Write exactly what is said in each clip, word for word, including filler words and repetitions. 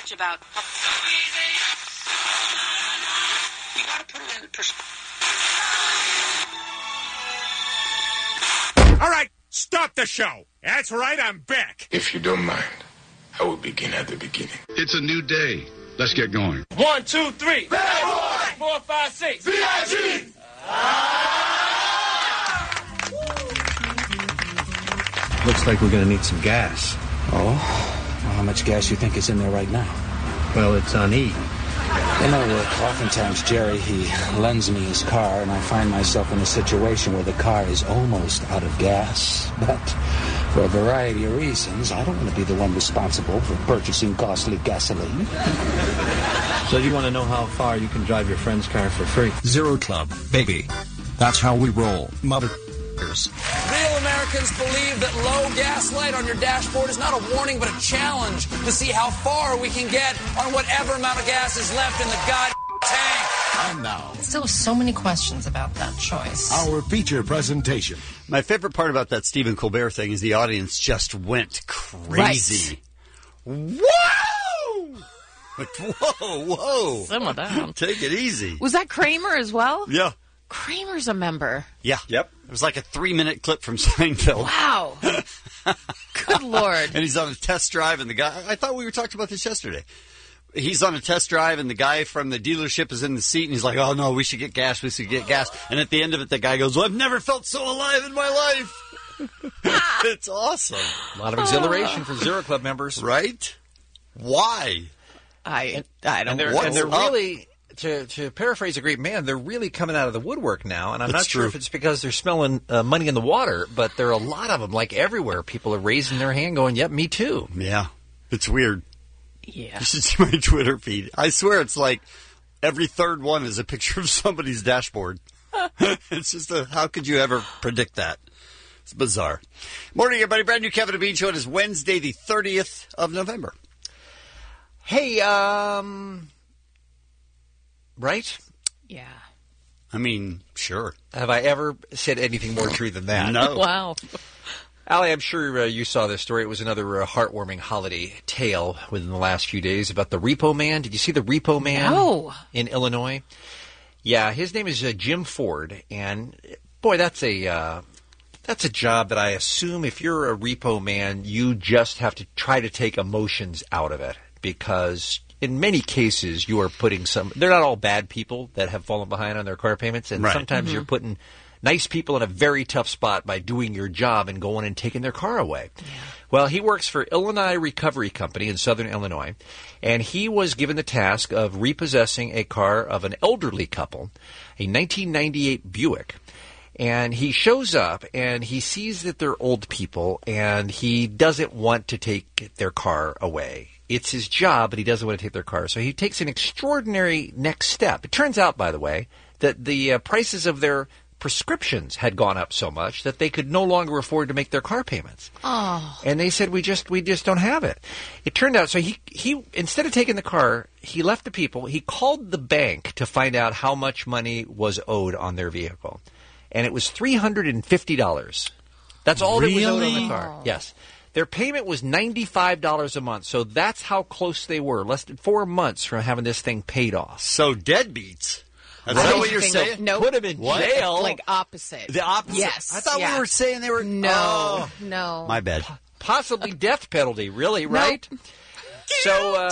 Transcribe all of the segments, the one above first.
much about... You gotta put it in perspective. All right, stop the show. That's right, I'm back. If you don't mind, I will begin at the beginning. It's a new day. Let's get going. One, two, three. Bad boy! Four, five, six. V I G! Ah! Looks like we're going to need some gas. Oh? Well, how much gas you think is in there right now? Well, it's on E. You know, uh, oftentimes, Jerry, he lends me his car, and I find myself in a situation where the car is almost out of gas. But for a variety of reasons, I don't want to be the one responsible for purchasing costly gasoline. So you want to know how far you can drive your friend's car for free? Zero Club, baby. That's how we roll. Mother... Real Americans believe that low gas light on your dashboard is not a warning but a challenge to see how far we can get on whatever amount of gas is left in the god tank. And now, still so many questions about that choice. our feature presentation. My favorite part about that Stephen Colbert thing is the audience just went crazy. Right. Whoa! Like, whoa, whoa. Simmer down. Take it easy. Was that Kramer as well? Yeah. Kramer's a member. Yeah. Yep. It was like a three-minute clip from Seinfeld. Wow. Good Lord. And he's on a test drive, and the guy... I thought we were talking about this yesterday. He's on a test drive, and the guy from the dealership is in the seat, and he's like, oh, no, we should get gas, we should get gas. And at the end of it, the guy goes, well, I've never felt so alive in my life. It's awesome. A lot of exhilaration for Zero Club members. Right? Why? I I don't and they're, know. and they're What's really... To, to paraphrase a great man, they're really coming out of the woodwork now, and I'm That's not sure true. if it's because they're smelling uh, money in the water, but there are a lot of them, like everywhere. People are raising their hand going, yep, me too. Yeah. It's weird. Yeah. You should see my Twitter feed. I swear it's like every third one is a picture of somebody's dashboard. It's just a, how could you ever predict that? It's bizarre. Morning, everybody. Brand new Kevin and Bean Show. It is Wednesday, the thirtieth of November. Hey, um... Right? Yeah. I mean, sure. Have I ever said anything more true than that? No. Wow. Allie, I'm sure uh, you saw this story. It was another uh, heartwarming holiday tale within the last few days about the Repo Man. Did you see the Repo Man No. in Illinois? Yeah, his name is uh, Jim Ford, and boy, that's a uh, that's a job that I assume if you're a Repo Man, you just have to try to take emotions out of it, because in many cases you are putting some. They're not all bad people that have fallen behind on their car payments, and right. sometimes Mm-hmm. you're putting nice people in a very tough spot by doing your job and going and taking their car away. Yeah. Well, he works for Illinois Recovery Company in southern Illinois, and he was given the task of repossessing a car of an elderly couple, a nineteen ninety-eight Buick. And he shows up, and he sees that they're old people, and he doesn't want to take their car away. It's his job, but he doesn't want to take their car. So he takes an extraordinary next step. It turns out, by the way, that the uh, prices of their prescriptions had gone up so much that they could no longer afford to make their car payments. Oh. And they said, we just we just don't have it. It turned out, so he, he instead of taking the car, he left the people. He called the bank to find out how much money was owed on their vehicle. And it was three hundred fifty dollars. That's all Really? that was owed on the car. Yes. Their payment was ninety-five dollars a month. So that's how close they were. Less than four months from having this thing paid off. So deadbeats. That's I not didn't what you're think saying? of- Nope. Put him in What? jail. Like opposite. The opposite? Yes. I thought yeah. we were saying they were... No. Oh. No. My bad. Possibly death penalty, really, right? Nope. So, uh,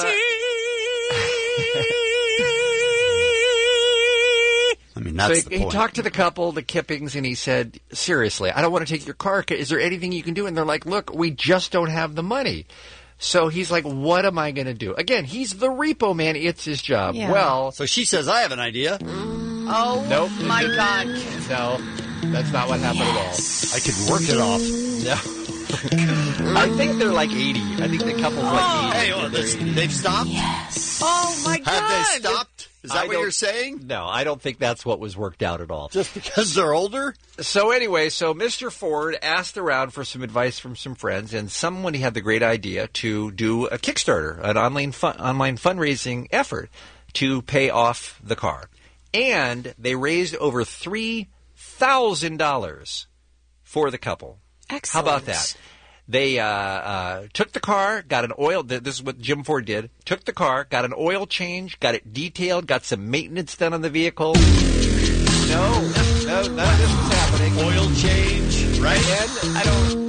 I mean, so that's he, the he point. talked to the couple, the Kippings, and he said, seriously, I don't want to take your car. Is there anything you can do? And they're like, look, we just don't have the money. So he's like, what am I going to do? Again, he's the Repo Man. It's his job. Yeah. Well, So she says, I have an idea. Oh, Nope. my God. no, that's not what happened at all. I could work it off. No. I think they're like eighty. I think the couple's like eighty. Hey, well, this, they've stopped? Yes. Oh, my God. Have they stopped? Is that I what don't- you're saying? No, I don't think that's what was worked out at all. Just because they're older? So anyway, so Mister Ford asked around for some advice from some friends, and somebody had the great idea to do a Kickstarter, an online fun, online fundraising effort to pay off the car. And they raised over three thousand dollars for the couple. Excellent. How about that? They uh, uh, took the car, got an oil. This is what Jim Ford did. Took the car, got an oil change, got it detailed, got some maintenance done on the vehicle. No, no, none of this was happening. Oil change, right? And I don't.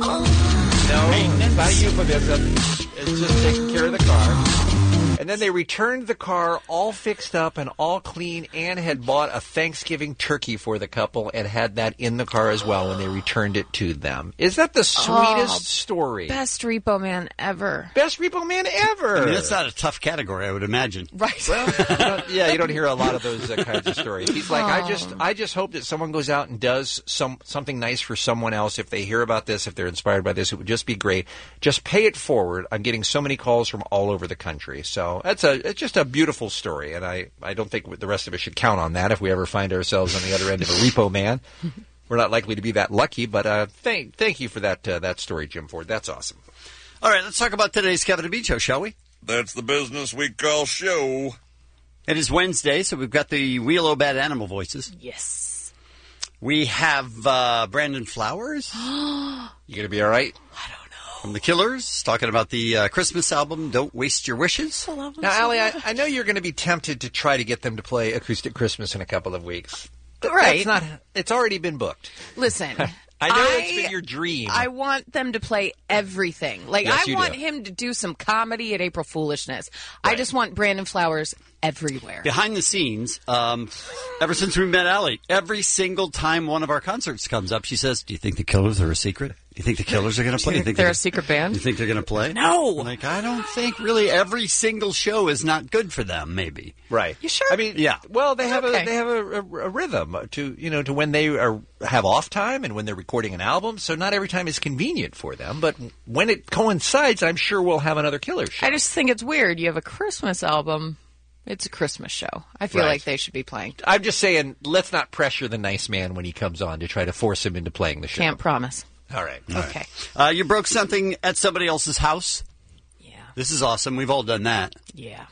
No, it's not a euphemism. It's just taking care of the car. And then they returned the car all fixed up and all clean, and had bought a Thanksgiving turkey for the couple and had that in the car as well when they returned it to them. Is that the sweetest Oh, story? Best repo man ever. Best repo man ever. I mean, that's not a tough category, I would imagine. Right. Well, you don't, yeah, you don't hear a lot of those uh, kinds of stories. He's like, I just, Oh. I just hope that someone goes out and does some something nice for someone else. If they hear about this, if they're inspired by this, it would just be great. Just pay it forward. I'm getting so many calls from all over the country, so that's a, it's just a beautiful story, and I, I don't think the rest of us should count on that if we ever find ourselves on the other end of a repo man. We're not likely to be that lucky, but uh, thank, thank you for that, uh, that story, Jim Ford. That's awesome. All right, let's talk about today's Kevin and Bean Show, shall we? That's the business we call show. It is Wednesday, so we've got the Wheel O Bad Animal voices. Yes. We have uh, Brandon Flowers. You gonna be all right? From the Killers, talking about the uh, Christmas album, Don't Waste Your Wishes. Now, Allie, I, I know you're going to be tempted to try to get them to play Acoustic Christmas in a couple of weeks. But Right. That's not, it's already been booked. Listen. I know it's been your dream. I want them to play everything. Like, Yes, I you want do. him to do some comedy at April Foolishness. I just want Brandon Flowers everywhere. Behind the scenes, um, ever since we met Allie, every single time one of our concerts comes up, she says, do you think the Killers are a secret? Do you think the Killers are going to play? Do you Do think they're they're a secret band? You think they're going to play? No. Like, I don't think really every single show is not good for them, maybe. Right. You sure? I mean, Yeah. Well, they have Okay. a they have a, a, a rhythm to you know to when they are have off time and when they're recording an album. So not every time is convenient for them, but when it coincides, I'm sure we'll have another Killers show. I just think it's weird. You have a Christmas album. It's a Christmas show. I feel Right. like they should be playing. I'm just saying, let's not pressure the nice man when he comes on to try to force him into playing the show. Can't promise. All right. Okay. Uh, you broke something at somebody else's house. Yeah. This is awesome. We've all done that. Yeah.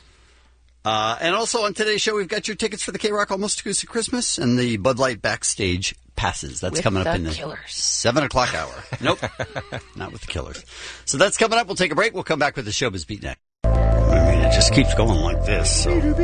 Uh, and also on today's show, we've got your tickets for the K-Rock Almost Acoustic Christmas and the Bud Light Backstage Passes. That's With coming up the in the Killers. seven o'clock hour. Nope, not with the Killers. So that's coming up. We'll take a break. We'll come back with the Showbiz Beat next. I mean, it just keeps going like this. So. Do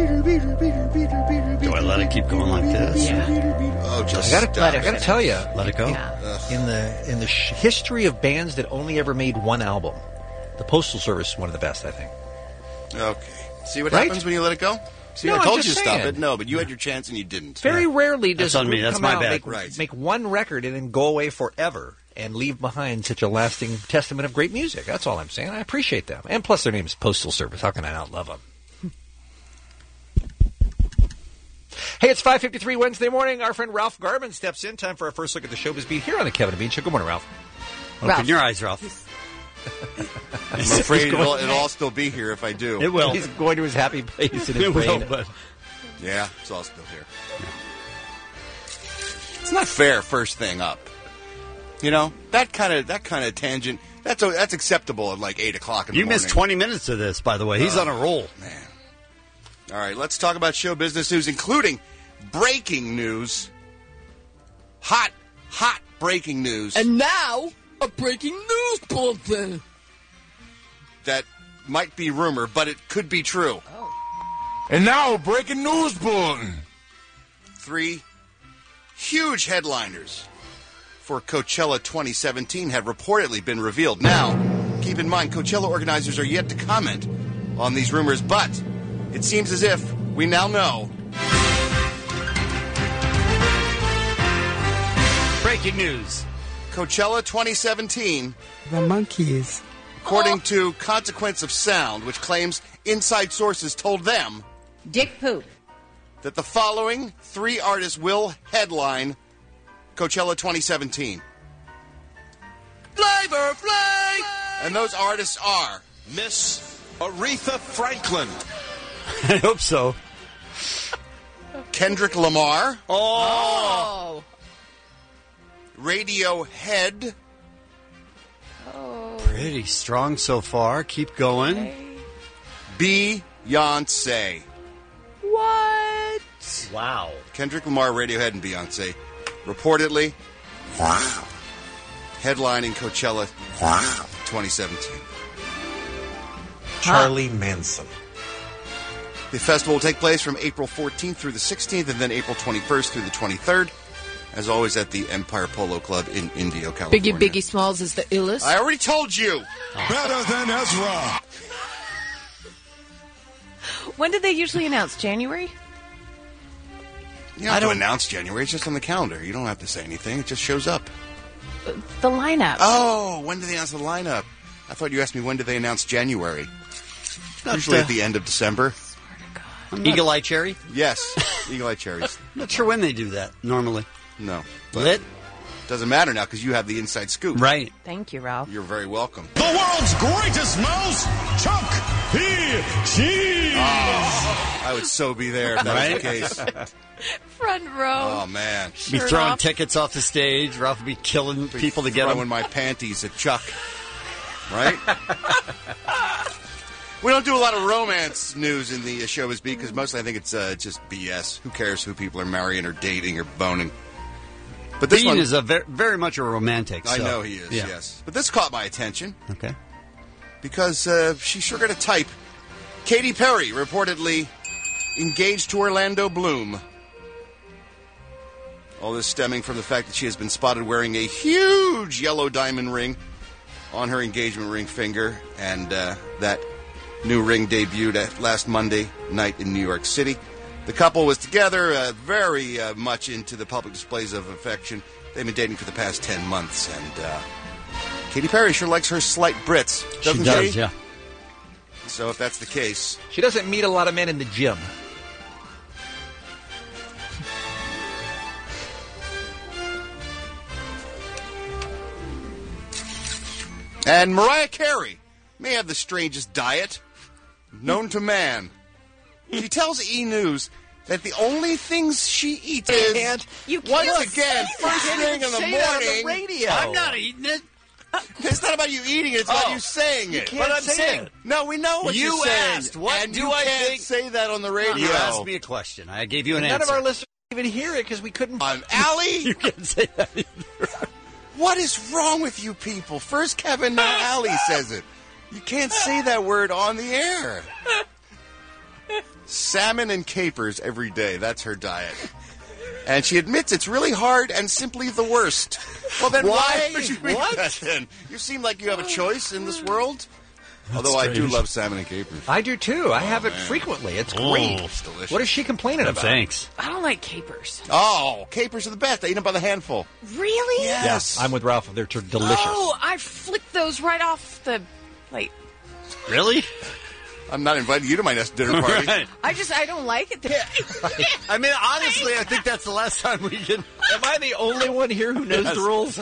I let it keep going like this? Yeah. Oh, just I gotta, Let it I gotta finish. tell you, Let it go? Yeah. in the in the sh- history of bands that only ever made one album, the Postal Service is one of the best, I think. Okay. See what Right? happens when you let it go? See, No, I I'm told you just to stop saying. it. No, but you had your chance and you didn't. Very rarely does That's on a me. group That's come my out, bad. make, Right. make one record and then go away forever and leave behind such a lasting testament of great music. That's all I'm saying. I appreciate them. And plus their name is Postal Service. How can I not love them? Hey, it's five fifty-three Wednesday morning. Our friend Ralph Garman steps in. Time for our first look at the Showbiz Beat here on the Kevin and Bean Show. Good morning, Ralph. Open Ralph. your eyes, Ralph. I'm afraid it'll, it'll all still be here if I do. It will. He's going to his happy place in his It brain. will, but Yeah, it's all still here. It's not fair. First thing up, you know that kind of that kind of tangent. That's a, that's acceptable at like eight o'clock in the you morning. missed twenty minutes of this, by the way. He's Uh, on a roll. Man. All right, let's talk about show business news, including breaking news. Hot, hot breaking news And now, a breaking news bulletin. that might be rumor, but it could be true. And now, breaking news bulletin. Three huge headliners for Coachella twenty seventeen have reportedly been revealed. Now, keep in mind, Coachella organizers are yet to comment on these rumors, but it seems as if we now know. Breaking news. Coachella twenty seventeen, The monkeys. according to Consequence of Sound, which claims inside sources told them Dick poop. that the following three artists will headline Coachella twenty seventeen. Flavor Flav! And those artists are Miss Aretha Franklin. I hope so. Kendrick Lamar, Oh. Radiohead, Pretty strong so far. Keep going. Beyonce. What? Wow. Kendrick Lamar, Radiohead, and Beyonce reportedly Wow. headlining Coachella twenty seventeen. Charlie Manson. The festival will take place from April fourteenth through the sixteenth, and then April twenty-first through the twenty-third. As always, at the Empire Polo Club in Indio, California. Biggie Biggie Smalls is the illest. I already told you. Better than Ezra. When did they usually announce? January? You don't have to announce January. It's just on the calendar. You don't have to say anything. It just shows up. The lineup. Oh, when did they announce the lineup? I thought you asked me when did they announce January. Not Usually the- at the end of December. Eagle Eye Cherry? Yes, Eagle Eye Cherries. Not sure when they do that, normally. No. Lit? Doesn't matter now because you have the inside scoop. Right. Thank you, Ralph. You're very welcome. The world's greatest mouse, Chuck P. Cheese. Oh, I would so be there if that Right? was the case. Front row. Oh, man. Be throwing tickets off the stage. Ralph would be killing Be people to get throwing them. my panties at Chuck. Right? We don't do a lot of romance news in the uh, Showbiz Beat because mostly I think it's uh, just B S. Who cares who people are marrying or dating or boning? But this Bean one is a very, very much a romantic. I so, know he is, yeah. yes. But this caught my attention Okay. because uh, she's sure going to type. Katy Perry reportedly engaged to Orlando Bloom. All this stemming from the fact that she has been spotted wearing a huge yellow diamond ring on her engagement ring finger, and uh, that new ring debuted at last Monday night in New York City. The couple was together, uh, very uh, much into the public displays of affection. They've been dating for the past ten months, and uh, Katy Perry sure likes her slight Brits, doesn't she? She does, yeah. So if that's the case... She doesn't meet a lot of men in the gym. And Mariah Carey may have the strangest diet known to man. She tells E! News that the only things she eats is, can't- you once can't again, say first that. thing in the Say that on the morning. radio. I'm not eating it. It's not about you eating it, it's about Oh. you saying it. can't But I'm say saying, it. no, we know what You you're saying. asked, what and do you I can't think- say that on the radio. You asked me a question. I gave you an None answer. of our listeners even hear it because we couldn't. Um, Allie, You can't say that either. what is wrong with you people? First Kevin, now Allie says it. You can't say that word on the air. Salmon and capers every day. That's her diet. And she admits it's really hard and simply the worst. Well, then why, Why? would you eat What? that then? You seem like you have a choice in this world. Although I do strange. love salmon and capers. I do too. I have it man. frequently. It's Oh, great. it's delicious. What is she complaining about? Thanks. I don't like capers. Oh, capers are the best. I eat them by the handful. Really? Yes. I'm with Ralph. They're t- delicious. Oh, I flicked those right off the plate. Really? I'm not inviting you to my next dinner party. Right. I just, I don't like it. I mean, honestly, I think that's the last time we can. Am I the only one here who knows Yes. the rules?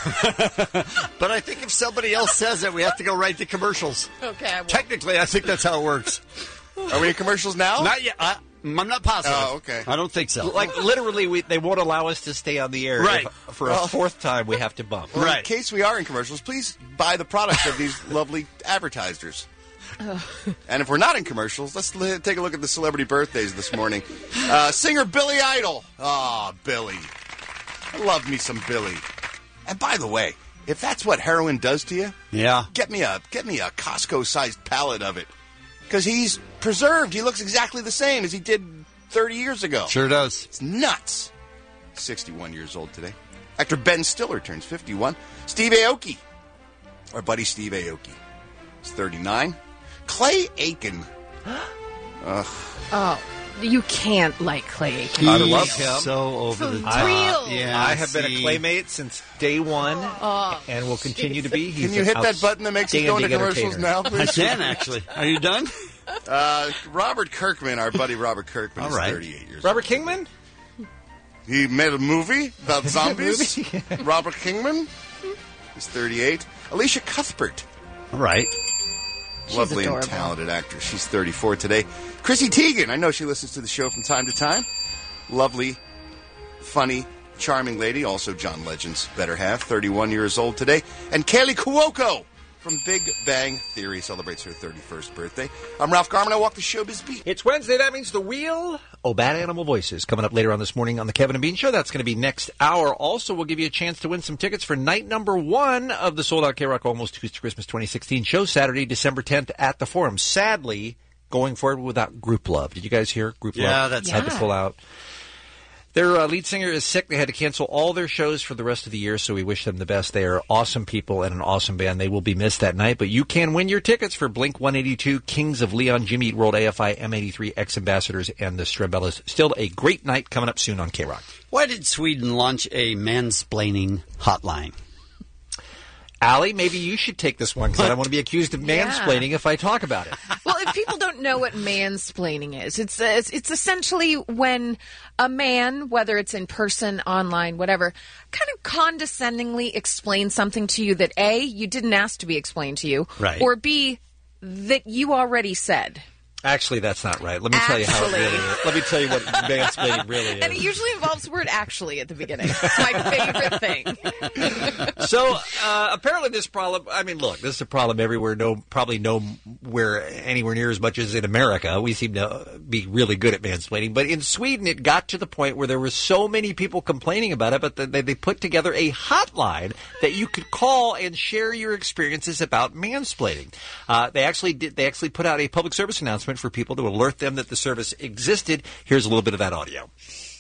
But I think if somebody else says it, we have to go right to commercials. Okay. I won't. Technically, I think that's how it works. Are we in commercials now? Not yet. I, I'm not positive. Oh, okay. I don't think so. Like literally, we, they won't allow us to stay on the air. Right. If- for Well- a fourth time, we have to bump. Well, Right. in case we are in commercials, please buy the products of these lovely advertisers. And if we're not in commercials, let's li- take a look at the celebrity birthdays this morning. Uh, singer Billy Idol. Ah, Billy. I love me some Billy. And by the way, if that's what heroin does to you, Yeah. get me a get me a Costco-sized pallet of it. Because he's preserved. He looks exactly the same as he did thirty years ago. Sure does. It's nuts. sixty-one years old today. Actor Ben Stiller turns fifty-one. Steve Aoki. Our buddy Steve Aoki. He's thirty-nine. Clay Aiken. Ugh. Oh, you can't like Clay Aiken. I love him. So over the For top. real. Yeah, I have been a see. Claymate since day one, Oh, and will continue to be. He's Can you an hit that button that makes us go into outstanding commercials entertainer. now, I please? can, actually. Are you done? Uh, Robert Kirkman, our buddy Robert Kirkman, All is right. thirty-eight years Robert Kingman? old. He made a movie about zombies. Robert Kingman. He's thirty-eight. Alicia Cuthbert. All right. Lovely adorable. and talented actress. She's thirty-four today. Chrissy Teigen. I know she listens to the show from time to time. Lovely, funny, charming lady. Also John Legend's better half. thirty-one years old today. And Kaylee Cuoco. from Big Bang Theory celebrates her thirty-first birthday. I'm Ralph Garman. I walk the showbiz beat. It's Wednesday. That means the wheel. Oh, Bad Animal Voices coming up later on this morning on the Kevin and Bean Show. That's going to be next hour. Also, we'll give you a chance to win some tickets for night number one of the sold-out K-Rock Almost Too Good to Christmas twenty sixteen show, Saturday, December tenth at the Forum. Sadly, going forward without Group Love. Did you guys hear Group Love? Yeah, that's had to pull out. Their uh, lead singer is sick. They had to cancel all their shows for the rest of the year, so we wish them the best. They are awesome people and an awesome band. They will be missed that night, but you can win your tickets for Blink one eighty-two, Kings of Leon, Jimmy Eat World, A F I, M eighty-three, Ex-Ambassadors, and the Strembellas. Still a great night coming up soon on K-Rock. Why did Sweden launch a mansplaining hotline? Allie, maybe you should take this one because I don't want to be accused of mansplaining Yeah. if I talk about it. Well, if people don't know what mansplaining is, it's, uh, it's it's essentially when a man, whether it's in person, online, whatever, kind of condescendingly explains something to you that A, you didn't ask to be explained to you, Right. or B, that you already said. Actually, that's not right. Let me tell you how it really is. Let me tell you what mansplaining really is. And it usually involves the word actually at the beginning. It's my favorite thing. So uh, apparently, this problem. I mean, look, this is a problem everywhere. No, probably nowhere anywhere near as much as in America. We seem to be really good at mansplaining, but in Sweden, it got to the point where there were so many people complaining about it, but they, they put together a hotline that you could call and share your experiences about mansplaining. Uh, they actually did. They actually put out a public service announcement for people to alert them that the service existed. Here's a little bit of that audio.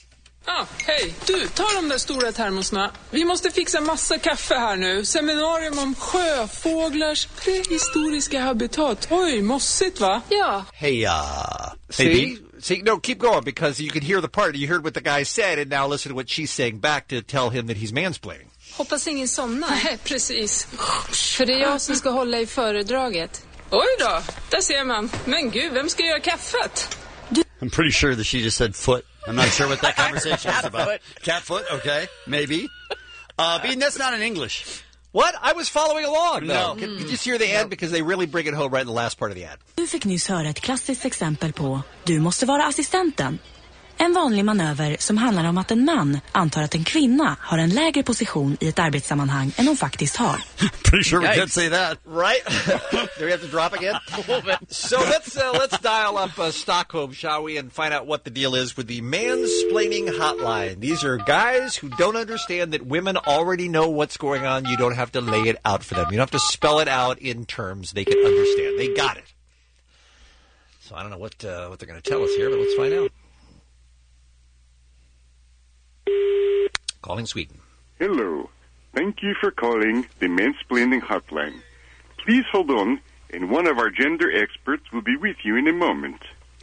Ah, hej. Du, ta de där stora termosarna. Vi måste fixa massa kaffe här nu. Seminarium om sjöfåglars prehistoriska habitat. Oj, mossigt va? Ja. Hey, uh... See? See, no, keep going, because you can hear the part. You heard what the guy said, and now listen to what she's saying back to tell him that he's mansplaining. Hoppas ingen somnar. Nej, precis. För det är jag som ska hålla i föredraget. Oj då, där ser man. Men gud, vem ska göra kaffet? I'm pretty sure that she just said foot. I'm not sure what that conversation was about. Cat foot, okay, maybe. Uh, Bean, that's not in English. What? I was following along, though. No. Can you just hear the ad? Because they really bring it home right in the last part of the ad. Du fick nyss höra ett klassiskt exempel på du måste vara assistenten. En vanlig manöver som handlar om att en man antar att en kvinna har en lägre position i ett arbetssammanhang än hon faktiskt har. Pretty sure we can't say that. Right? Do we have to drop again? So let's uh, let's dial up uh, Stockholm, shall we, and find out what the deal is with the mansplaining hotline. These are guys who don't understand that women already know what's going on. You don't have to lay it out for them. You don't have to spell it out in terms they can understand. They got it. So I don't know what uh, what they're going to tell us here, but let's find out. Calling Sweden. Hello. Thank you for calling the Mansplaining Hotline. Please hold on, and one of our gender experts will be with you in a moment.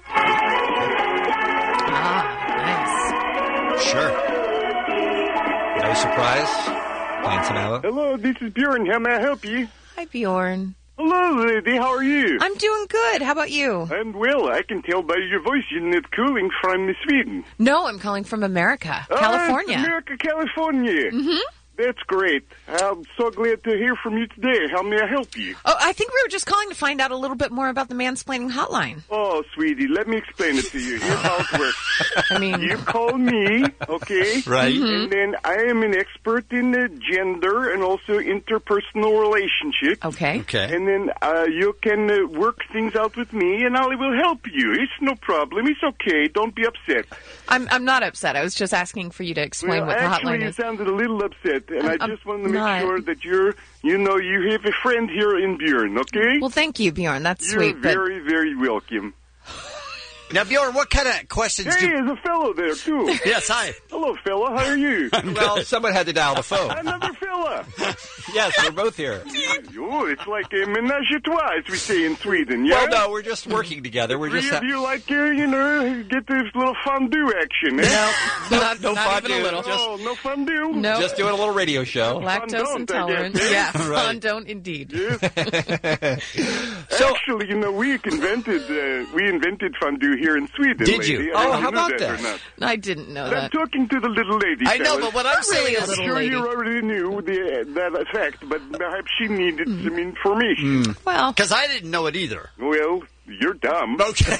Sure. No surprise. Playing some ABBA. Hello, this is Bjorn. How may I help you? Hi, Bjorn. Hello, lady. How are you? I'm doing good. How about you? I'm well. I can tell by your voice you're not calling from Sweden. No, I'm calling from America, Ah, California. America, California. Mm-hmm. That's great. I'm so glad to hear from you today. How may I help you? Oh, I think we were just calling to find out a little bit more about the mansplaining hotline. Oh, sweetie, let me explain it to you. Here's how it works. I mean, you call me, okay? Right. Mm-hmm. And then I am an expert in uh, gender and also interpersonal relationships. Okay. Okay. And then uh, you can uh, work things out with me, and I will help you. It's no problem. It's okay. Don't be upset. I'm I'm not upset. I was just asking for you to explain well, what the actually, hotline you is. sounded a little upset, and I'm- I just wanted to make I'm not. sure that you're, you know, you have a friend here in Bjorn, okay? Well, thank you, Bjorn. That's You're sweet. But very, very welcome. Now, Bjorn, what kind of questions Hey, do... there's a fellow there, too. Yes, hi. Hello, fella. How are you? Well, someone had to dial the phone. Another fella. Yes, we're both here. Oh, it's like a menage a trois, as we say in Sweden, yeah? Well, no, we're just working together. We're Three just... of you like, uh, you know, get this little fondue action, eh? No, not, no not fondue. even a little. Just, Oh, no fondue? no. just doing a little radio show. Lactose Fondant, I intolerant. guess. Yeah, Right. fondant indeed. Yes. So- Actually, you know, we invented uh, we invented fondue here in Sweden. Did you? lady. Oh, I don't know how about that? that? Or not. I didn't know But I'm that. talking to the little lady. I know, fellas. but what I'm Not really saying a is... little I'm sure lady. you already knew the, that fact, but perhaps she needed some information. Well, Because I didn't know it either. Well, you're dumb. Okay.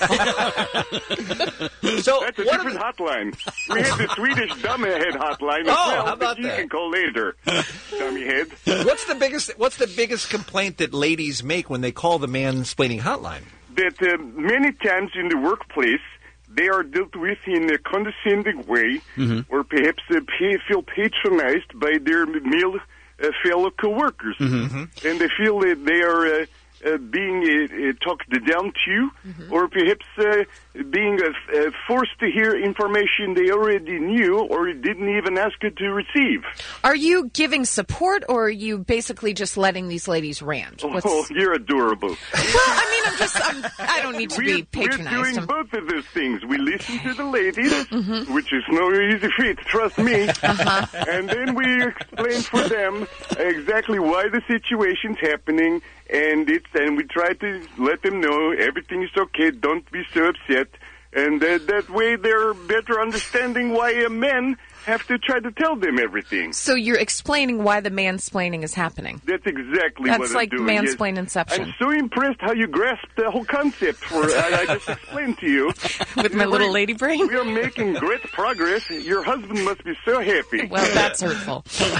So That's a what different hotline. We have the Swedish dumbhead hotline as Oh, well, how about but you that? can call later, dummyhead. What's the biggest What's the biggest complaint that ladies make when they call the mansplaining hotline? That uh, many times in the workplace, they are dealt with in a condescending way, Mm-hmm. or perhaps uh, pay, feel patronized by their male uh, fellow coworkers, Mm-hmm. and they feel that they are uh, uh, being uh, uh, talked down to, Mm-hmm. or perhaps uh, being uh, uh, forced to hear information they already knew or didn't even ask it to receive. Are you giving support, or are you basically just letting these ladies rant? What's... Oh, you're adorable. Well, I mean, I'm just, I'm, I don't need to We're, be patronized. we're doing I'm- both of those things. We listen to the ladies, Mm-hmm. which is no easy feat, trust me. Uh-huh. And then we explain for them exactly why the situation's happening, and it's and we try to let them know everything is okay. Don't be so upset, and uh, that way they're better understanding why uh, men have to try to tell them everything. So you're explaining why the mansplaining is happening. That's exactly That's what like I'm doing. yes. mansplain inception. I'm so impressed how you grasped the whole concept for I, I just explained to you. With my little lady brain? We are making great progress. Your husband must be so happy. Well, that's hurtful.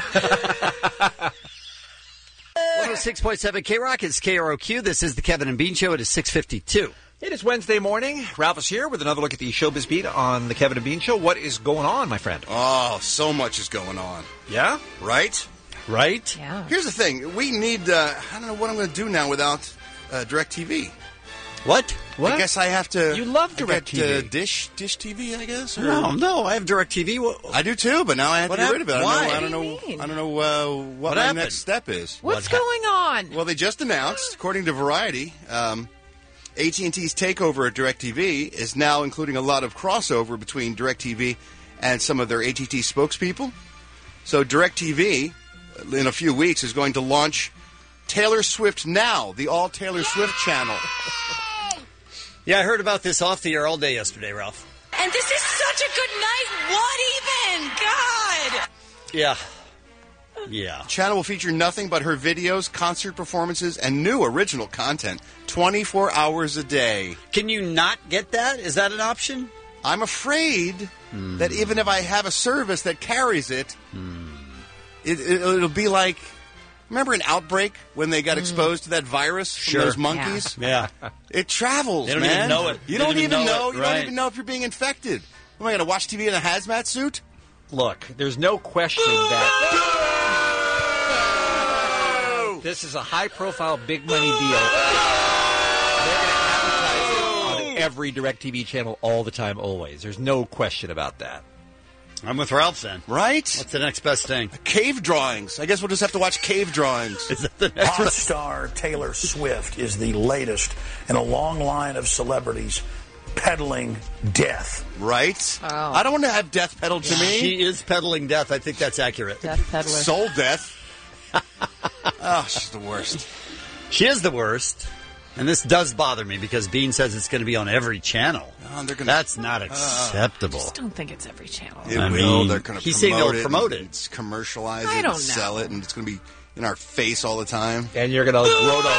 one oh six point seven K-Rock is K R O Q. This is the Kevin and Bean Show. It is six fifty-two. It is Wednesday morning. Ralph is here with another look at the Showbiz Beat on the Kevin and Bean Show. What is going on, my friend? Oh, so much is going on. Yeah? Right? Right? Yeah. Here's the thing. We need, uh, I don't know what I'm going to do now without uh, DirecTV. What? What? I guess I have to... You love I get, DirecTV. Uh, dish, Dish T V, I guess? Or- No, no, I have DirecTV. What, I do too, but now I have What to get rid of it. happened? I Why? don't know. What I do you don't know. mean? I don't know uh, what, What my happened? next step is. What's What going on? Well, they just announced, according to Variety, um, A T and T's takeover at DirecTV is now including a lot of crossover between DirecTV and some of their A T and T spokespeople. So DirecTV, in a few weeks, is going to launch Taylor Swift Now, the all Taylor Swift channel. Yeah, I heard about this off the air all day yesterday, Ralph. And this is such a good night. What even? God. Yeah. Yeah. Channel will feature nothing but her videos, concert performances, and new original content twenty-four hours a day. Can you not get that? Is that an option? I'm afraid Hmm. that even if I have a service that carries it, it, it it'll be like, remember an Outbreak when they got exposed to that virus from Sure. those monkeys? Yeah. It travels, They don't man. even know it. You They don't don't even even know know. it, You right. don't even know if you're being infected. Am I going to watch T V in a hazmat suit? Look, there's no question that this is a high-profile, big-money deal. They're going to advertise it on every DirecTV channel all the time, always. There's no question about that. I'm with Ralph then. Right? What's the next best thing? Cave drawings. I guess we'll just have to watch cave drawings. Is that the next Pop best? star Taylor Swift is the latest in a long line of celebrities peddling death. Right? Oh. I don't want to have death peddled to me. She is peddling death. I think that's accurate. Death peddler. Soul death. Oh, she's the worst. She is the worst. And this does bother me because Bean says it's going to be on every channel. Oh, they're gonna, That's not acceptable. I just don't think it's every channel. It I will. mean, They're going to he's promote saying they'll it. promote and it. It's commercialize I it don't and sell know. it, and it's going to be in our face all the time. And you're going to grow to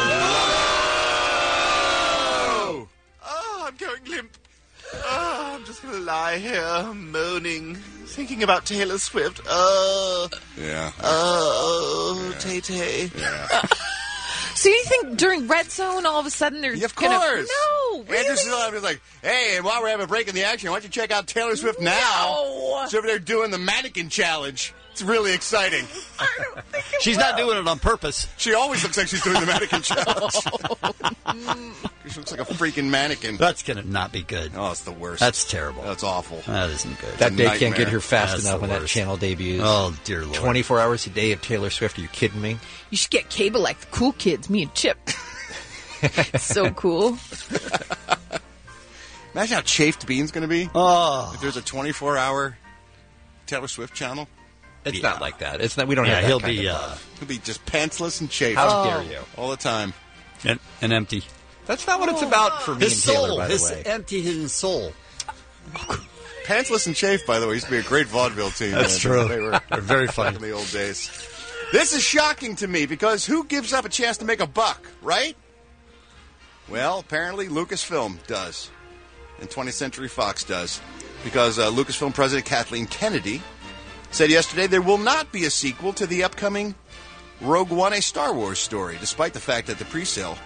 Oh, oh I'm going limp. Oh, I'm just going to lie here moaning, thinking about Taylor Swift. Oh, yeah. Oh, yeah. Tay Tay. Yeah. So you think during Red Zone, all of a sudden they're Yeah, of gonna- course. No, really? Andrew Sillon was like, hey, and while we're having a break in the action, why don't you check out Taylor Swift now? No. She's over there doing the mannequin challenge. It's really exciting. I don't think it She's will. not doing it on purpose. She always looks like she's doing the mannequin challenge. She looks like a freaking mannequin. That's going to not be good. Oh, it's the worst. That's terrible. That's awful. That isn't good. That a day can't nightmare. get here fast That's enough the when that worst. channel debuts. Oh, dear Lord. twenty-four hours a day of Taylor Swift. Are you kidding me? You should get cable like the cool kids, me and Chip. It's so cool. Imagine how chafed Bean's going to be Oh. if there's a twenty-four hour Taylor Swift channel. It's not like that. It's not. We don't Yeah, have that he'll kind be of uh, love. He'll be just pantsless and chafed. How Oh. dare you? All the time. and, and empty. That's not what it's about for me His and Taylor, soul. by His the way. empty hidden soul. Pantsless and chafed, by the way, used to be a great vaudeville team. That's man. true. They were They're very back funny. in the old days. This is shocking to me because who gives up a chance to make a buck, right? Well, apparently Lucasfilm does, and twentieth Century Fox does, because uh, Lucasfilm President Kathleen Kennedy said yesterday there will not be a sequel to the upcoming Rogue One, a Star Wars story, despite the fact that the pre-sale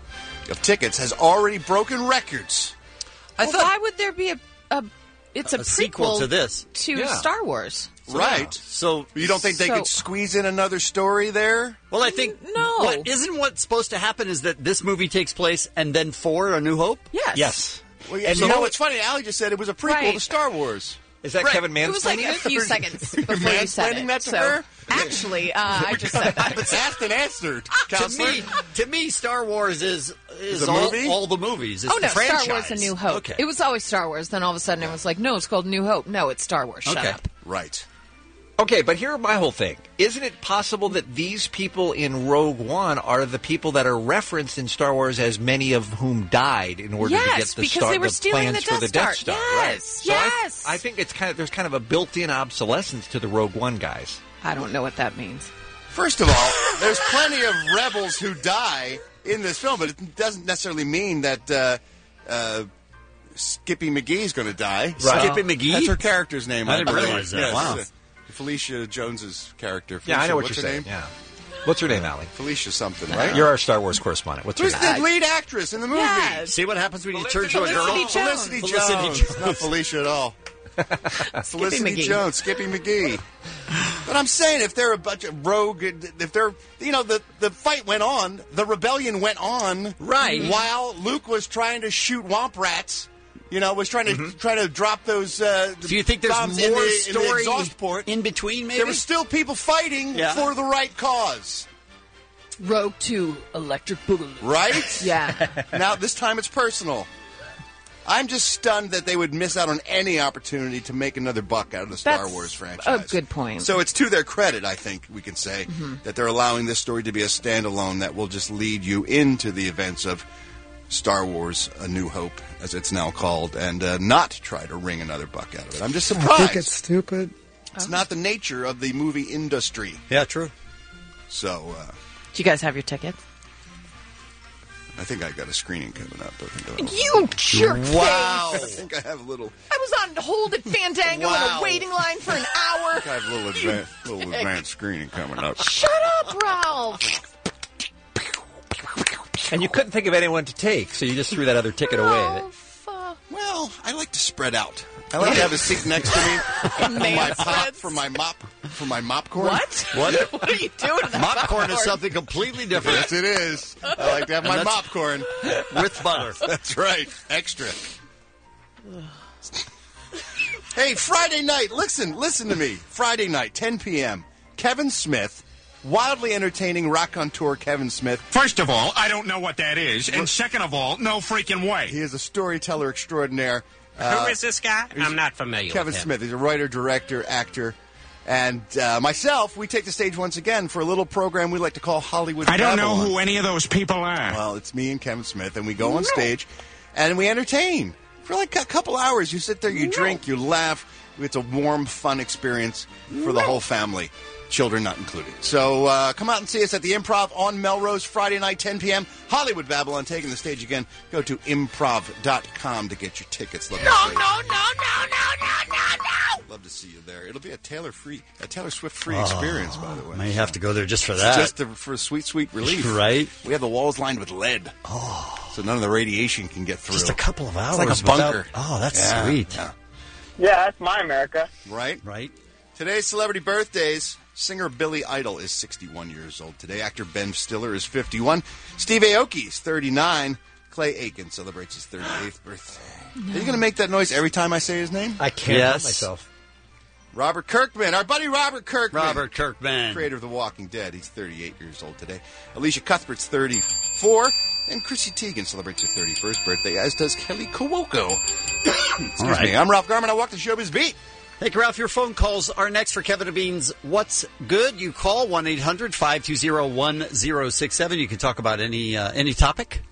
of tickets has already broken records. I well, thought, why would there be a... a it's a, a prequel sequel to this. To yeah. Star Wars. So, right. Yeah. So you don't think they so, could squeeze in another story there? Well, I think no. What, isn't what's supposed to happen is that this movie takes place and then for A New Hope? Yes. Yes. Well, yeah, and so you know what's funny? Allie just said it was a prequel right. to Star Wars. Is that right. Kevin mansplaining? It was like a few seconds before you said it. That to so, her? Actually, uh, I just said that. It's asked and answered, to me, to me, Star Wars is is the all, movie? all the movies. It's oh no, the franchise. Star Wars: A New Hope. Okay. It was always Star Wars. Then all of a sudden, it was like, no, it's called New Hope. No, it's Star Wars. Shut okay. up. Right. Okay, but here's my whole thing. Isn't it possible that these people in Rogue One are the people that are referenced in Star Wars, as many of whom died in order yes, to get the, because star, they were the stealing plans the for the Death Death Star. Star? Yes, right. So yes. I, I think it's kind of there's kind of a built-in obsolescence to the Rogue One guys. I don't know what that means. First of all, there's plenty of rebels who die in this film, but it doesn't necessarily mean that uh, uh, Skippy McGee's going to die. Right. Skippy McGee? That's her character's name. I didn't realize that. Yes. Wow. Felicia Jones's character. Felicia, Yeah, I know what what's you're her saying. Name? Yeah. What's her name, Allie? Felicia something, right? You're our Star Wars correspondent. What's her Who's name? the lead actress in the movie? Yes. See what happens when you Felicity turn to a girl? Jones. Felicity Jones. Felicity Jones. Not Felicia at all. Felicity McGee. Jones, Skippy McGee. But I'm saying, if they're a bunch of rogue, if they're, you know, the, the fight went on, the rebellion went on, right? While Luke was trying to shoot womp rats, you know, was trying to mm-hmm. try to drop those. Uh, Do you think there's bombs more in the, story in the exhaust port in between? Maybe there were still people fighting yeah. for the right cause. Rogue Two, Electric Boogaloo. Right? Yeah. Now this time it's personal. I'm just stunned that they would miss out on any opportunity to make another buck out of the Star That's Wars franchise. a good point. So it's to their credit, I think we can say, mm-hmm. that they're allowing this story to be a standalone that will just lead you into the events of Star Wars A New Hope, as it's now called, and uh, not try to wring another buck out of it. I'm just surprised. I think it's stupid. It's oh. not the nature of the movie industry. Yeah, true. So, uh, do you guys have your tickets? I think I got a screening coming up. I think you jerk! Wow! Face. I think I have a little. I was on hold at Fandango wow. in a waiting line for an hour. I have a little, advan- little advanced screening coming up. Shut up, Ralph! And you couldn't think of anyone to take, so you just threw that other ticket away. Well, I like to spread out. I like to have a seat next to me for my pop, for my mop, for my mop corn. What? What? What are you doing? To mop corn is something completely different. Yes, it is. I like to have my mop corn with butter. That's right, extra. Hey, Friday night. Listen, listen to me. Friday night, ten p.m. Kevin Smith. Wildly entertaining raconteur Kevin Smith. First of all, I don't know what that is. And second of all, no freaking way. He is a storyteller extraordinaire. Uh, Who is this guy? I'm not familiar Kevin with him. Smith. He's a writer, director, actor. And uh, myself, we take the stage once again for a little program we like to call Hollywood I don't Babylon. know who any of those people are. Well, it's me and Kevin Smith, and we go on stage, and we entertain. For like a couple hours, you sit there, you drink, you laugh. It's a warm, fun experience for the whole family. Children not included. So uh, come out and see us at the Improv on Melrose, Friday night, ten p.m. Hollywood Babylon taking the stage again. Go to improv dot com to get your tickets. Love no, no, no, no, no, no, no, no. Love to see you there. It'll be a Taylor free, a Taylor Swift free oh, experience, by the way. May have to go there just for that. Just to, for a sweet, sweet relief. Right. We have the walls lined with lead. Oh. So none of the radiation can get through. Just a couple of hours. It's like a bunker. Without, oh, that's yeah, sweet. Yeah. yeah, that's my America. Right? Right. Today's celebrity birthdays. Singer Billy Idol is sixty-one years old today. Actor Ben Stiller is fifty-one. Steve Aoki is thirty-nine. Clay Aiken celebrates his thirty-eighth birthday. No. Are you going to make that noise every time I say his name? I can't yes. help myself. Robert Kirkman, our buddy Robert Kirkman. Robert Kirkman. Creator of The Walking Dead. He's thirty-eight years old today. Alicia Cuthbert's thirty-four. And Chrissy Teigen celebrates her thirty-first birthday, as does Kelly Cuoco. Excuse All right. me. I'm Ralph Garman. I walk the showbiz beat. Thank you, Ralph. Your phone calls are next for Kevin and Bean's What's Good. You call one eight hundred five two zero one zero six seven. You can talk about any uh, any topic.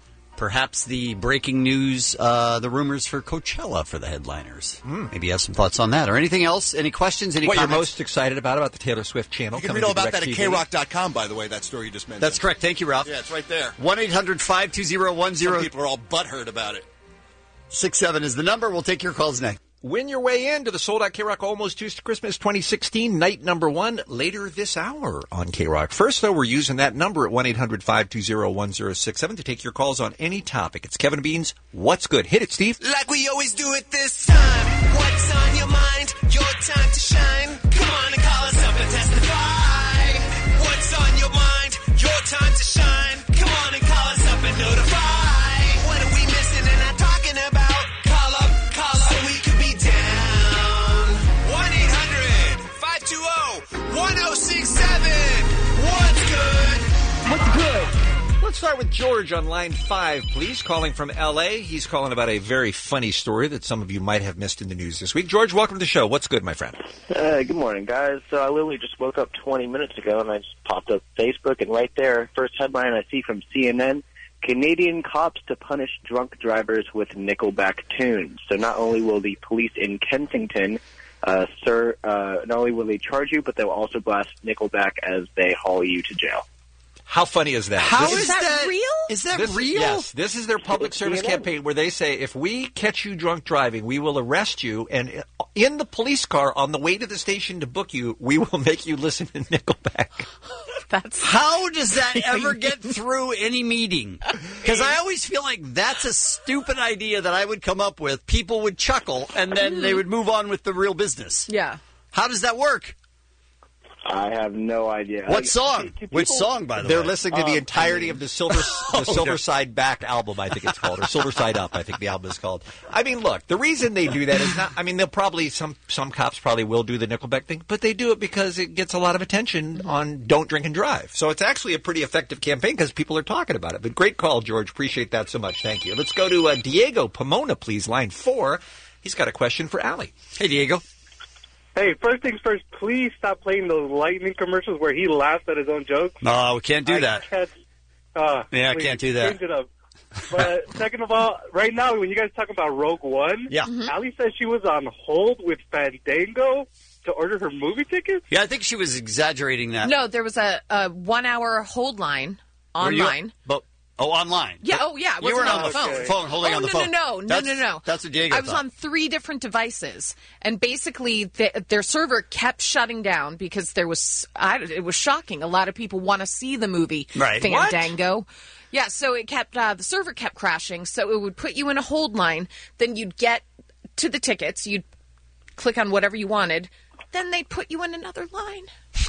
perhaps the breaking news, uh, the rumors for Coachella for the headliners. Mm. Maybe you have some thoughts on that. Or anything else? Any questions? Any what comments? you're most excited about, about the Taylor Swift channel? You can read all about that at K rock dot com, by the way, that story you just mentioned. That's correct. Thank you, Ralph. Yeah, it's right there. one eight hundred five two zero one zero. Some people are all butthurt about it. six seven is the number. We'll take your calls next. Win your way into the sold-out K-Rock Almost Tuesday Christmas twenty sixteen, night number one, later this hour on K-Rock. First, though, we're using that number at one eight hundred five two zero one zero six seven to take your calls on any topic. It's Kevin Bean's What's Good? Hit it, Steve. Like we always do it this time. What's on your mind? Your time to shine. Come on and call us up and testify. What's on your mind? Your time to shine. Come on and call us up and notify. What are we missing and not talking about? Call up, call up, so we could be down. one eight hundred five two zero one zero six seven. What's good? What's good? Let's start with George on line five, please, calling from L A. He's calling about a very funny story that some of you might have missed in the news this week. George, welcome to the show. What's good, my friend? Uh, good morning, guys. So I literally just woke up twenty minutes ago, and I just popped up Facebook, and right there, first headline I see from C N N, Canadian cops to punish drunk drivers with Nickelback tunes. So not only will the police in Kensington, uh, sir, uh, not only will they charge you, but they'll also blast Nickelback as they haul you to jail. How funny is that? How This is that real? Is that this, real? Yes. This is their public service campaign where they say, if we catch you drunk driving, we will arrest you, and in the police car on the way to the station to book you, we will make you listen to Nickelback. That's How does that ever get through any meeting? Because I always feel like that's a stupid idea that I would come up with. People would chuckle, and then they would move on with the real business. Yeah. How does that work? I have no idea. What Like, song? do- do Which people- song, by the They're way? listening to the Um, entirety I mean- of the Silver the Oh, Silver no. Side Back album, I think it's called, or Silver Side Up, I think the album is called. I mean, look, the reason they do that is not. I mean, they'll probably some some cops probably will do the Nickelback thing, but they do it because it gets a lot of attention on don't drink and drive. So it's actually a pretty effective campaign because people are talking about it. But great call, George. Appreciate that so much. Thank you. Let's go to uh, Diego Pomona, please, line four. He's got a question for Allie. Hey, Diego. Hey, first things first, please stop playing those lightning commercials where he laughs at his own jokes. No, we can't do I that. Can't, uh, Yeah, I please, can't do that. Change it up. But second of all, right now, when you guys talk about Rogue One, Yeah. mm-hmm. Allie says she was on hold with Fandango to order her movie tickets. Yeah, I think she was exaggerating that. No, there was a, a one-hour hold line Were you- online. but Oh, online. Yeah. But Oh, yeah. It you wasn't were on the phone. f- phone, holding oh, on the no, phone. No, no, no, that's, no, no, no. That's what Diego I was thought. on three different devices, and basically the, their server kept shutting down because there was. I, it was shocking. A lot of people want to see the movie Right. Fandango. Yeah, so it kept uh, the server kept crashing. So it would put you in a hold line. Then you'd get to the tickets. You'd click on whatever you wanted. Then they'd put you in another line.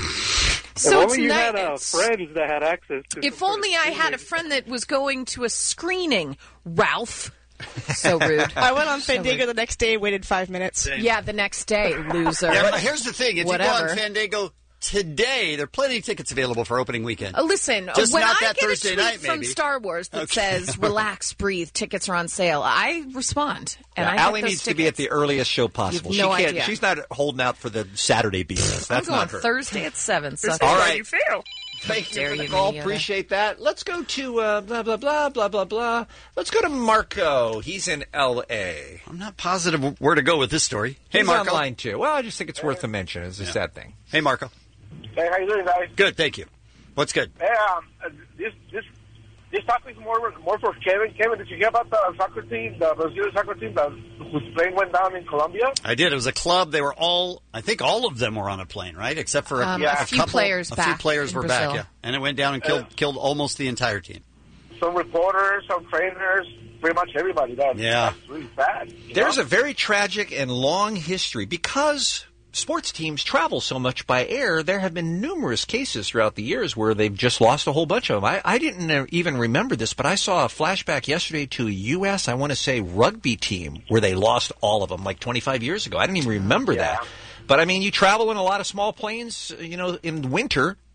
So if it's only you nice. had uh, friends that had access to. If only I had a friend that was going to a screening, Ralph. So rude. I went on So Fandango rude. the next day, waited five minutes. Yeah, the next day, loser. Yeah, but here's the thing. If Whatever. you go on Fandango today, there are plenty of tickets available for opening weekend. Uh, listen, Just when not I that get Thursday a tweet night, from maybe. Star Wars that Okay. says "Relax, breathe, tickets are on sale," I respond, and Yeah, I Allie get those needs to be at tickets. the earliest show possible. You have no she can't. idea. She's not holding out for the Saturday beats. That's I'm going not her. Thursday at seven. So All right. you feel? Thank you Dare for the you, call. Minneota. Appreciate that. Let's go to uh, blah blah blah blah blah blah. Let's go to Marco. He's in L A. I'm not positive where to go with this story. Hey, He's Marco. on line two. Well, I just think it's worth a mention. It's a sad thing. Hey, Marco. Hey, how you doing, guys? Good, thank you. What's good? Hey, um, uh, this this this topic is more more for Kevin. Kevin, did you hear about the soccer team, the Brazilian soccer team, that whose plane went down in Colombia? I did. It was a club. They were all, I think all of them were on a plane, right? Except for a, Um, a few couple, players a few back players in were back, Brazil. yeah. And it went down and killed Uh, killed almost the entire team. Some reporters, some trainers, pretty much everybody. That's, Yeah. that's really bad. you There's know? a very tragic and long history because sports teams travel so much by air. There have been numerous cases throughout the years where they've just lost a whole bunch of them. I, I didn't uh, even remember this, but I saw a flashback yesterday to a U S, I want to say, rugby team where they lost all of them like twenty-five years ago. I didn't even remember that. But, I mean, you travel in a lot of small planes, you know, in winter.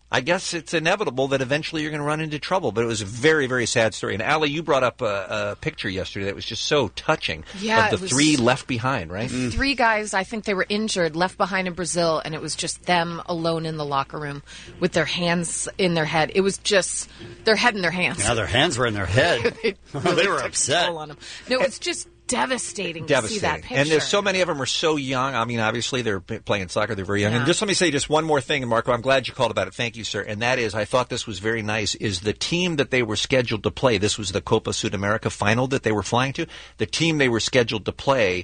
I guess it's inevitable that eventually you're going to run into trouble. But it was a very, very sad story. And Allie, you brought up a, a picture yesterday that was just so touching Yeah, of it the was- three left behind, right? Three guys, I think they were injured, left behind in Brazil, and it was just them alone in the locker room with their hands in their head. It was just their head in their hands. Yeah, their hands were in their head. they, they really were took upset. control on them. No, it's just devastating, to see that Devastating. picture. And there's so many of them are so young. I mean, obviously, they're p- playing soccer. They're very young. Yeah. And just let me say just one more thing, and Marco, I'm glad you called about it. Thank you, sir. And that is, I thought this was very nice, is the team that they were scheduled to play, this was the Copa Sudamerica final that they were flying to, the team they were scheduled to play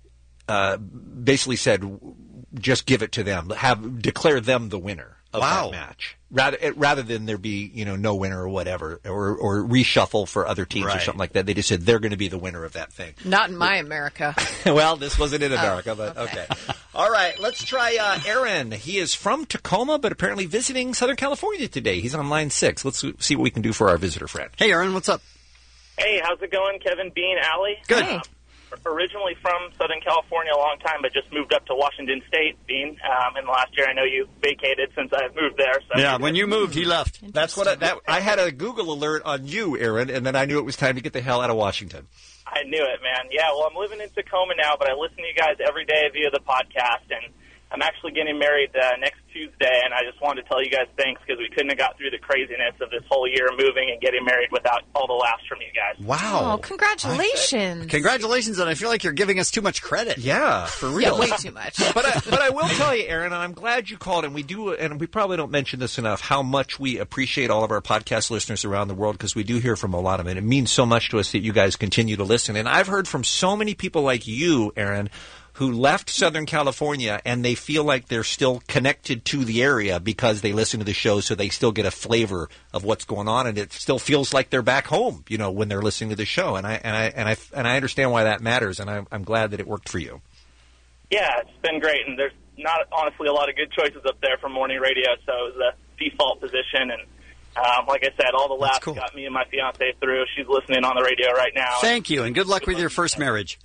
uh, basically said, just give it to them. Have declare them the winner of Wow. that match. Rather, it, rather than there be, you know, no winner or whatever, or, or reshuffle for other teams or Right. something like that. They just said they're going to be the winner of that thing. Not in my America. Well, this wasn't in America, Oh, but okay. okay. All right, let's try uh, Aaron. He is from Tacoma, but apparently visiting Southern California today. He's on line six. Let's see what we can do for our visitor friend. Hey, Aaron, what's up? Hey, how's it going? Kevin, Bean, Allie? Good. Uh, originally from Southern California a long time, but just moved up to Washington State, Bean. Um, in the last year, I know you vacated since I've moved there. So Yeah, when you moved, he left. That's what I, that, I had a Google alert on you, Aaron, and then I knew it was time to get the hell out of Washington. I knew it, man. Yeah, well, I'm living in Tacoma now, but I listen to you guys every day via the podcast, and I'm actually getting married uh, next Tuesday, and I just wanted to tell you guys thanks because we couldn't have got through the craziness of this whole year moving and getting married without all the laughs from you guys. Wow. Oh, congratulations. Congratulations, and I feel like you're giving us too much credit. Yeah, for real. Yeah, way too much. But I, but I will tell you, Aaron, and I'm glad you called, and we do, and we probably don't mention this enough, how much we appreciate all of our podcast listeners around the world, because we do hear from a lot of them. It means so much to us that you guys continue to listen. And I've heard from so many people like you, Aaron, who left Southern California and they feel like they're still connected to the area because they listen to the show, so they still get a flavor of what's going on, and it still feels like they're back home, you know, when they're listening to the show. And I and I and I and I understand why that matters, and I'm, I'm glad that it worked for you. Yeah, it's been great, and there's not honestly a lot of good choices up there for morning radio, so it was a default position. And um, like I said, all the laughs cool. got me and my fiance through. She's listening on the radio right now. Thank you, and good luck with your first marriage.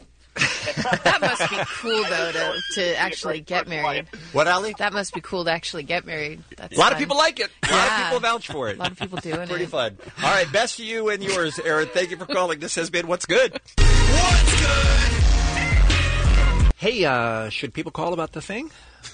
That must be cool, though, to, to actually get married. What, Allie? That must be cool to actually get married. That's A lot of fun. people like it. A lot Yeah. of people vouch for it. A lot of people doing Pretty it. fun. All right, best to you and yours, Aaron. Thank you for calling. This has been What's Good. What's good? Hey, uh, should people call about the thing?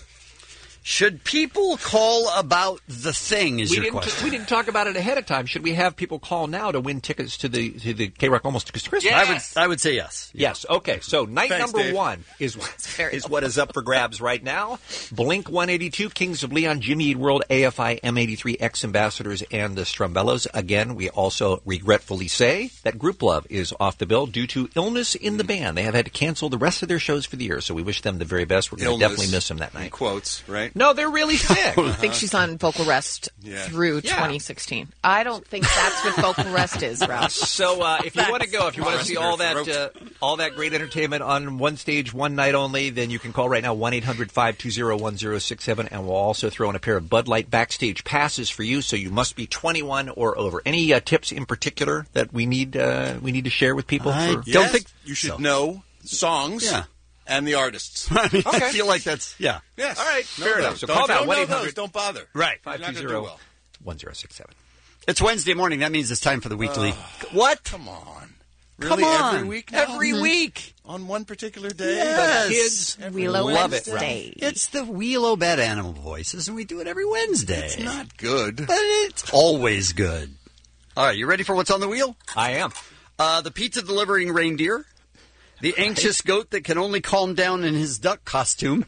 Should people call about the thing? Is we your didn't, question? we didn't talk about it ahead of time. Should we have people call now to win tickets to the to the K-Rock Almost Christmas? I would I would say yes. Yes. Okay. So night Thanks, number Dave. one is very is what is up for grabs right now. Blink one eighty-two, Kings of Leon, Jimmy Eat World, A F I, M eighty-three, X Ambassadors, and the Strumbellos. Again, we also regretfully say that Group Love is off the bill due to illness in the band. They have had to cancel the rest of their shows for the year, so we wish them the very best. We're going to Illness, definitely miss them that in night. quotes, right? No, they're really sick. I think she's on vocal rest Yeah. through Yeah. twenty sixteen. I don't think that's what vocal rest is, Ralph. So uh, if you want to go, if you want to see all that Throat. uh, all that great entertainment on one stage, one night only, then you can call right now, one eight hundred five two zero one zero six seven, and we'll also throw in a pair of Bud Light backstage passes for you, so you must be twenty-one or over. Any uh, tips in particular that we need uh, we need to share with people? I for- Don't think you should know songs Yeah. and the artists. I mean, I Okay. feel like that's yeah. Yes. All right, Know fair those. enough. So Don't- call if you now, don't one know eight hundred those, Don't bother. Right. You're five not two gonna do zero well. one zero six seven. It's Wednesday morning. That means it's time for the weekly. What? Come on. Come Really? on. Every week now? Every week. On one particular day? Yes. The kids Willow love it, Wednesday. It's the Wheelo Bad Animal Voices, and we do it every Wednesday. It's not good. But it's always good. All right, you ready for what's on the wheel? I am. Uh, the pizza delivering reindeer, the anxious goat that can only calm down in his duck costume.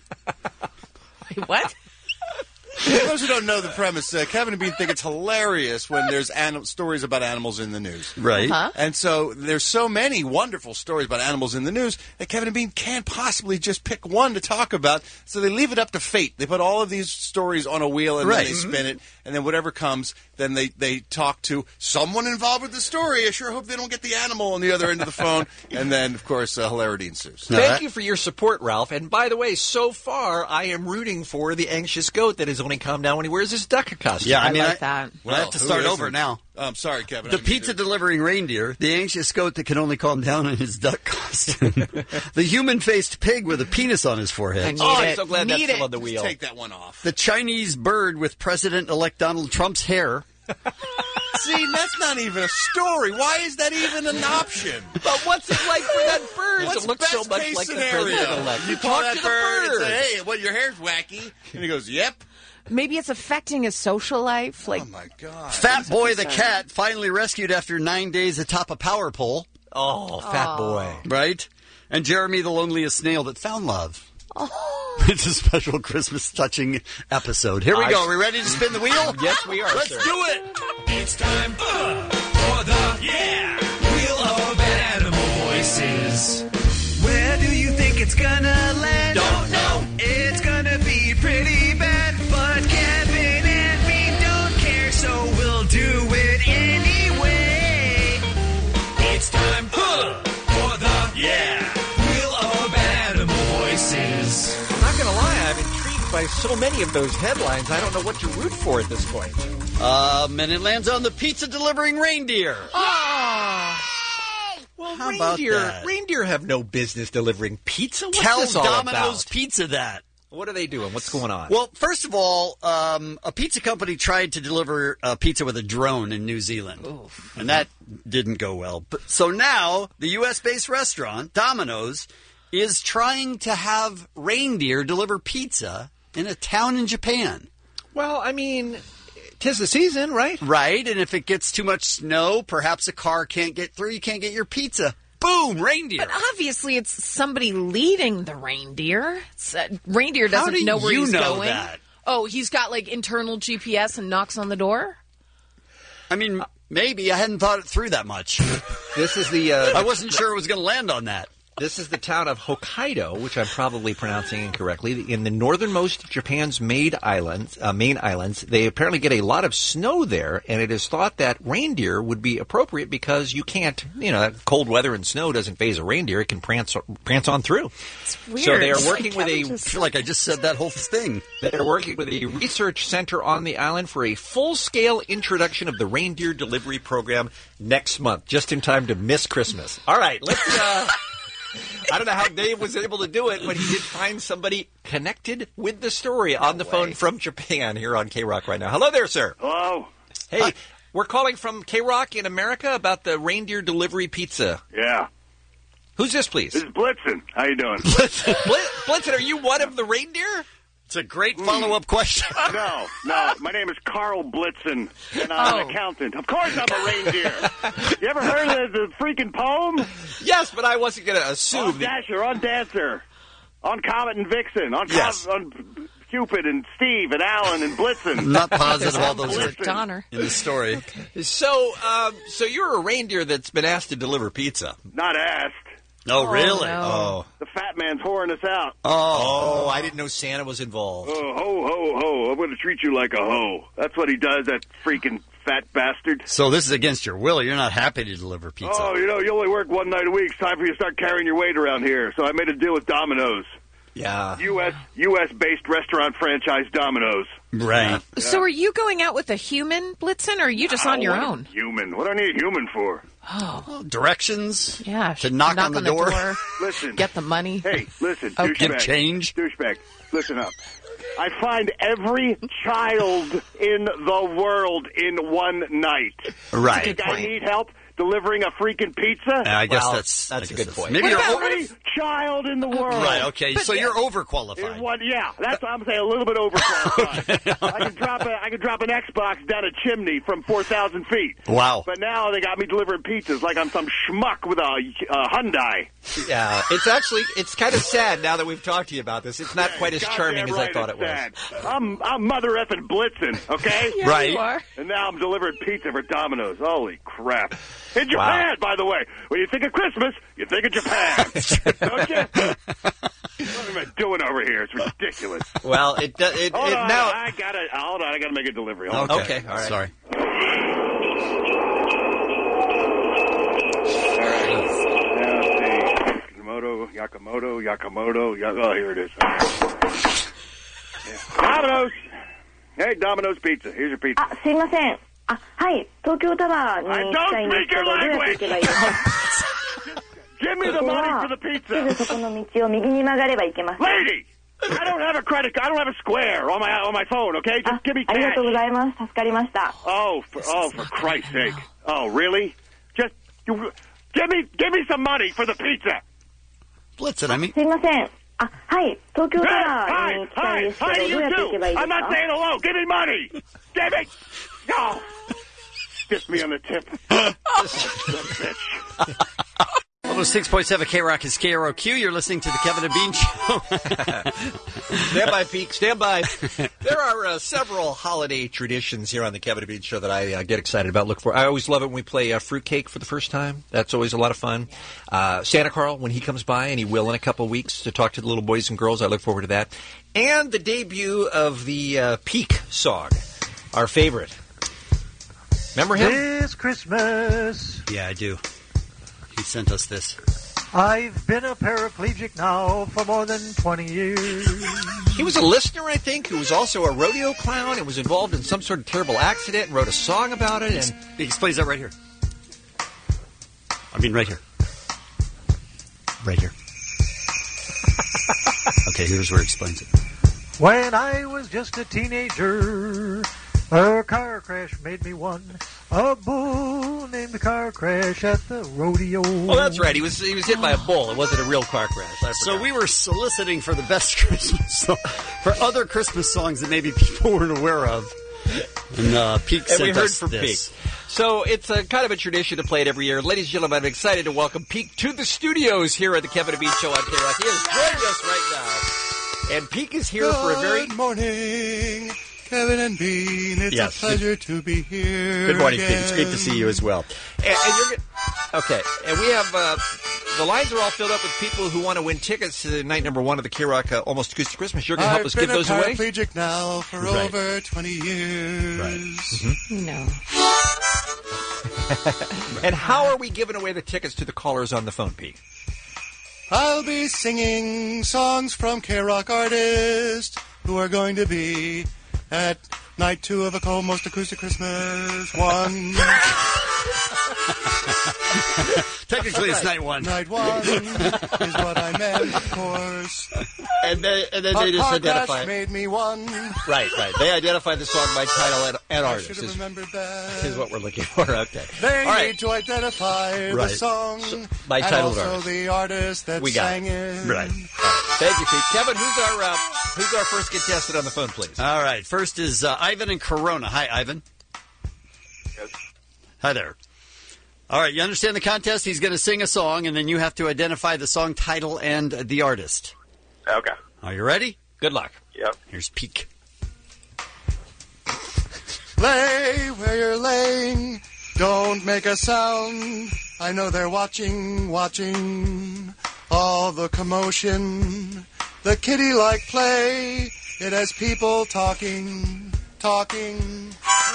Wait, what? For those who don't know the premise, uh, Kevin and Bean think it's hilarious when there's anim- stories about animals in the news. Right. Huh? And so there's so many wonderful stories about animals in the news that Kevin and Bean can't possibly just pick one to talk about. So they leave it up to fate. They put all of these stories on a wheel and Right. then they spin it. And then whatever comes, then they, they talk to someone involved with the story. I sure hope they don't get the animal on the other end of the phone. And then, of course, uh, hilarity ensues. Now Thank that- you for your support, Ralph. And by the way, so far I am rooting for the anxious goat that is only calm down when he wears his duck costume. Yeah, I, I mean, like I, that. Well, I have to start over now. Oh, I'm sorry, Kevin. The pizza delivering reindeer, the anxious goat that can only calm down in his duck costume, the human faced pig with a penis on his forehead. I need Oh, I'm it. so glad Need that's still it. on the wheel. Take that one off. The Chinese bird with President elect Donald Trump's hair. See, that's not even a story. Why is that even an option? But what's it like for that bird? What's It looks so best much case like scenario? the president-elect. You Talk call that to the bird, and bird. say, hey, well, your hair's wacky. And he goes, yep. Maybe it's affecting his social life. Like, Oh, my God. Fat Boy the cat finally rescued after nine days atop a power pole. Oh, fat boy. Right? And Jeremy the loneliest snail that found love. oh, It's a special Christmas touching episode. Here we I- go. Are we ready to spin the wheel? Yes, we are, Let's sir. do it. It's time uh, for the yeah Wheel of Animal Voices. Where do you think it's gonna land? Don't know. It's gonna be pretty bad, but Kevin and me don't care, so we'll do it anyway. It's time uh, for the yeah Wheel of Animal Voices. I'm not going to lie, I'm intrigued by so many of those headlines. I don't know what to root for at this point. Um, and it lands on the pizza delivering reindeer. Oh. Well, How about reindeer, that? reindeer have no business delivering pizza. What's Tell this all Domino's about? Pizza that. What are they doing? What's going on? Well, first of all, um, a pizza company tried to deliver a pizza with a drone in New Zealand, and that didn't go well. But, so now, the U S-based restaurant, Domino's, is trying to have reindeer deliver pizza in a town in Japan. Well, I mean, 'tis the season, right? Right, and if it gets too much snow, perhaps a car can't get through, you can't get your pizza. Boom, reindeer. but obviously it's somebody leading the reindeer. It's, uh, reindeer How doesn't do know where you he's know going. that? Oh, he's got like internal G P S and knocks on the door. I mean, maybe. I hadn't thought it through that much. This is the. Uh, I wasn't sure it was going to land on that. This is the town of Hokkaido, which I'm probably pronouncing incorrectly, in the northernmost of Japan's main islands. Uh, main islands, they apparently get a lot of snow there, and it is thought that reindeer would be appropriate because you can't, you know, cold weather and snow doesn't phase a reindeer; it can prance prance on through. It's weird. So they are working with a. I feel like I just said that whole thing. They're working with a research center on the island for a full-scale introduction of the reindeer delivery program next month, just in time to miss Christmas. All right, let's. Uh, I don't know how Dave was able to do it, but he did find somebody connected with the story on the phone from Japan here on K-Rock right now. Hello there, sir. Hello. Hey, Hi. We're calling from K-Rock in America about the reindeer delivery pizza. Yeah. Who's this, please? This is Blitzen. How you doing? Blitzen, Blitzen, are you one of the reindeer? It's a great follow-up question. No, no. My name is Carl Blitzen, and I'm Oh. an accountant. Of course I'm a reindeer. You ever heard of the freaking poem? Yes, but I wasn't going to assume. On Dasher, on Dancer, on Comet and Vixen, on, Com- Yes. on Cupid and Steve and Alan and Blitzen. I'm not positive all those are Blitzen. Donner. in the story. So, um, so you're a reindeer that's been asked to deliver pizza. Not asked. Oh, really? no. Oh. The fat man's whoring us out. Oh, I didn't know Santa was involved. Oh, ho, ho, ho. I'm going to treat you like a hoe. That's what he does, that freaking fat bastard. So this is against your will. You're not happy to deliver pizza. Oh, you know, you only work one night a week. It's time for you to start carrying your weight around here. So I made a deal with Domino's. Yeah. U S U S-based restaurant franchise Domino's. Right. So are you going out with a human, Blitzen, or are you just on Oh, your what a own? Human. What do I need a human for? Oh, Directions yeah. to knock, on, the, door. Listen. Get the money. Hey, listen, Okay. Give douchebag. change. Douchebag, listen up. I find every child in the world in one night. Right. Think I need help delivering a freaking pizza? I guess Well, that's that's I a guess good point. Maybe What you're about over- every child in the world? right. Okay, so you're In overqualified. one, yeah, that's what I'm saying. A little bit overqualified. I could drop a, I could drop an Xbox down a chimney from four thousand feet. Wow. But now they got me delivering pizzas like I'm some schmuck with a, a Hyundai. Yeah, it's actually it's kind of sad now that we've talked to you about this. It's not quite as Goddamn charming as right I thought it's it was. sad. I'm I'm mother effing Blitzen, okay? Yeah, Right. you are. And now I'm delivering pizza for Domino's. Holy crap! In Japan, by the way. When you think of Christmas, you think of Japan, don't you? What am I doing over here? It's ridiculous. Well, it does. It, Hold it on, now. I gotta hold on. I gotta make a delivery. Hold on. Okay, all right. Sorry. All right. Now let's see. Yakamoto, Yakamoto, Yakamoto. Ya- oh, here it is. Yeah. Domino's. Hey, Domino's Pizza. Here's your pizza. あ、すいません。あ、はい。東京タワーに行きたいんですけど、どうやって行けばいいですか Give me the money for the す pizza. ぐそこの道を右に曲がれば行けます。 Lady! I don't have a credit card. I don't have a square on my on my phone, okay? Just give me ありが cash. とうございます。助かりました。 Oh, for, oh, for Christ's sake. Oh, really? Just you, give me give me some money for the pizza. Blitzen, I mean. すいません。あ、はい。東京タ Hey, ワーに hi, 行きたいん hi, ですけ hi, ど、ど you うやって行け too. ばいいです I'm not か saying hello. Give me money. Give me. No. Stiff me on the tip. Bitch. one oh six point seven K-Rock is K R O Q. You're listening to the Kevin and Bean Show. Stand by, Pete. Stand by. There are uh, several holiday traditions here on the Kevin and Bean Show that I uh, get excited about. Look for. I always love it when we play uh, fruitcake for the first time. That's always a lot of fun. Uh, Santa Carl, when he comes by, and he will in a couple of weeks, to talk to the little boys and girls. I look forward to that. And the debut of the uh, Peak song, our favorite. Remember him? This Christmas. Yeah, I do. He sent us this. I've been a paraplegic now for more than twenty years. He was a listener, I think, who was also a rodeo clown and was involved in some sort of terrible accident and wrote a song about it. And he explains that right here. I mean, right here. Right here. Okay, here's where he explains it. When I was just a teenager, a car crash made me one. A bull named Car Crash at the rodeo. Oh, that's right. He was he was hit by a bull. It wasn't a real car crash. I So we were soliciting for the best Christmas song, for other Christmas songs that maybe people weren't aware of. And uh, Peak and sent we heard us from this. Peak. So it's a kind of a tradition to play it every year. Ladies and gentlemen, I'm excited to welcome Peak to the studios here at the Kevin and Bean Show on K-Rock. He has joined us right now. And Peak is here Good for a very... morning, Kevin and Bean. It's Yes. a pleasure to be here. Good morning, Pete. again. It's great to see you as well. And, and you're get- okay, and we have uh, the lines are all filled up with people who want to win tickets to night number one of the K-Rock uh, Almost Acoustic Christmas. You're going to help I've us been give those a away. paraplegic now for Right. over twenty years. Mm-hmm. No. And how are we giving away the tickets to the callers on the phone, Pete? I'll be singing songs from K-Rock artists who are going to be at night two of a Almost Acoustic Christmas one. Technically, it's night one. Night one is what I meant, of course. And they, and then A they just car identify. crash made me one. Right, right. They identify the song by title and, and I artist. should have Is, remembered that. is what we're looking for. Okay. They All right. need to identify Right. the song So, by and title also artist. the artist that We got sang it. it. Right. All right. Thank you, Pete. Kevin, who's our uh, who's our first contestant on the phone, please? All right. First is uh, Ivan in Corona. Hi, Ivan. Yes. Hi there. All right. You understand the contest? He's going to sing a song, and then you have to identify the song title and the artist. Okay. Are you ready? Good luck. Yep. Here's Peak. Lay where you're laying. Don't make a sound. I know they're watching, watching all the commotion. The kitty-like play. It has people talking, talking.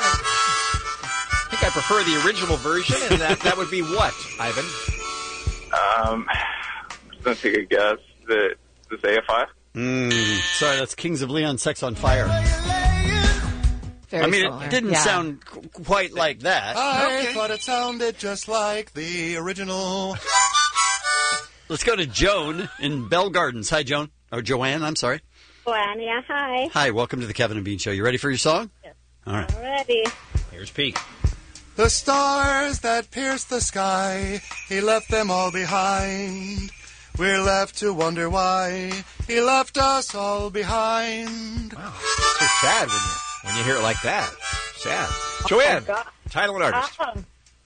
I think I prefer the original version, and that, that would be what, Ivan? Um, I'm just going to take a guess. That this A F I? Mm, sorry, that's Kings of Leon, Sex on Fire. Very I mean, similar. it didn't Yeah. sound qu- quite like that. I Okay. thought it sounded just like the original. Let's go to Joan in Bell Gardens. Hi, Joan. Or Joanne, I'm sorry. Joanne, yeah, hi. Hi, welcome to the Kevin and Bean Show. You ready for your song? Yes. All right. Already. Here's Pete. The stars that pierce the sky, he left them all behind. We're left to wonder why he left us all behind. Wow, so sad when you when you hear it like that. Sad. Joanne, God. title and artist. Um,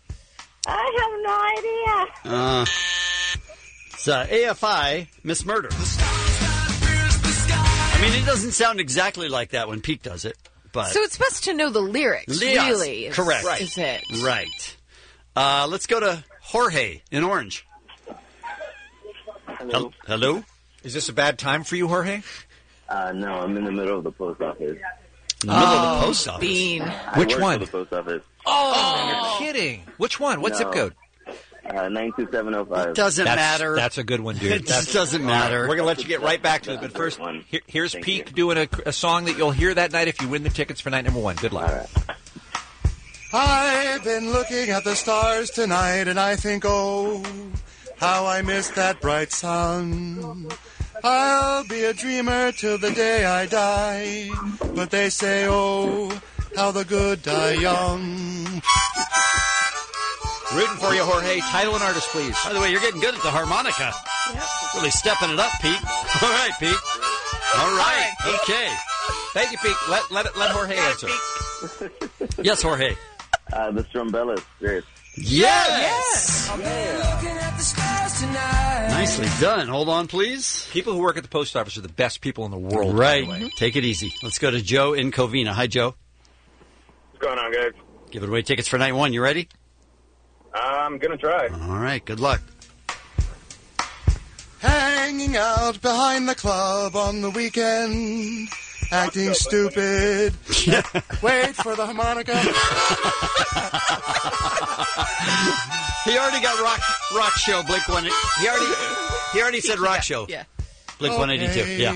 I have no idea. Uh, it's uh, A F I, Miss Murder. I mean, it doesn't sound exactly like that when Pete does it, but... So it's best to know the lyrics, Yes, really. Is, correct. Right. Is it? Right. Uh, let's go to Jorge in Orange. Hello. Hello? Is this a bad time for you, Jorge? Uh, no, I'm in the middle of the post office. In the middle of the post office? Bean. I Which work one? For the post office. Oh, you're kidding. Which one? What zip No. code? Uh, nine two seven oh five. Doesn't That's- matter. That's a good one, dude. It That's, just doesn't matter. We're going to let you get right back to it. But first, here, here's Thank Peak you. doing a, a song that you'll hear that night if you win the tickets for night number one. Good luck. I've been looking at the stars tonight and I think, oh, how I miss that bright sun. I'll be a dreamer till the day I die, but they say, oh, how the good die young. Rooting for you, Jorge. Title and artist, please. By the way, you're getting good at the harmonica. Really stepping it up, Pete. All right, Pete. All right. Okay. Thank you, Pete. Let let it, let Jorge answer. Yes, Jorge. Uh, the Strumbellas, Chris. Yes. Yes. Nicely done. Hold on, please. People who work at the post office are the best people in the world. Right. By the way. Take it easy. Let's go to Joe in Covina. Hi, Joe. What's going on, guys? Giving away tickets for night one. You ready? I'm going to try. All right. Good luck. Hanging out behind the club on the weekend, acting stupid. Wait for the harmonica. He already got rock rock show Blink one. He already he already said rock show. Yeah. Blink one eighty-two. Yeah.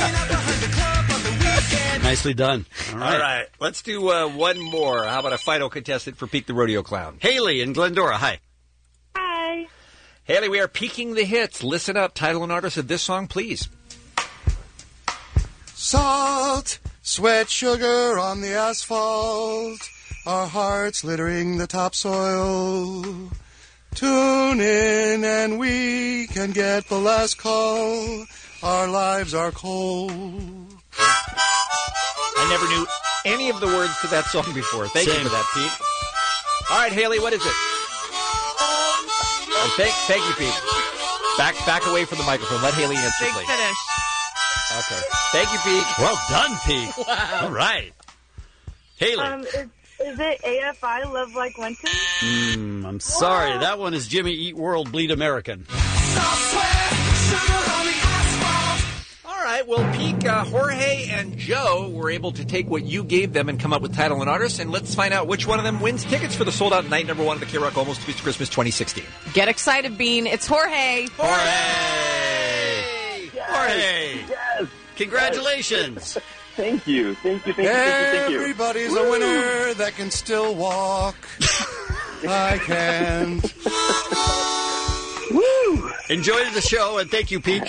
Nicely done. All right. All right. Let's do uh, one more. How about a final contestant for Peak the Rodeo Clown? Haley in Glendora. Hi. Hi. Haley, we are peaking the hits. Listen up. Title and artist of this song, please. Salt, sweat, sugar on the asphalt, our hearts littering the topsoil. Tune in and we can get the last call. Our lives are cold. I never knew any of the words to that song before. Thank Same. you for that, Pete. All right, Haley, what is it? Oh, thank, thank you, Pete. Back, back away from the microphone. Let Haley answer, Big please. finish. Okay. Thank you, Pete. Well done, Pete. Wow. All right. Haley. Um, is, is it A F I Love Like Winter? Mm, I'm sorry. That one is Jimmy Eat World Bleed American. All right, well, Peak, uh, Jorge, and Joe were able to take what you gave them and come up with title and artist, and let's find out which one of them wins tickets for the sold-out night number one of the K-Rock Almost Too Good Christmas twenty sixteen. Get excited, Bean. It's Jorge. Jorge! Jorge! Yes. Congratulations. Thank you. Thank you. Thank you. Thank you. Thank you. Everybody's a winner that can still walk. I can't. Woo! Enjoy the show, and thank you, Peak.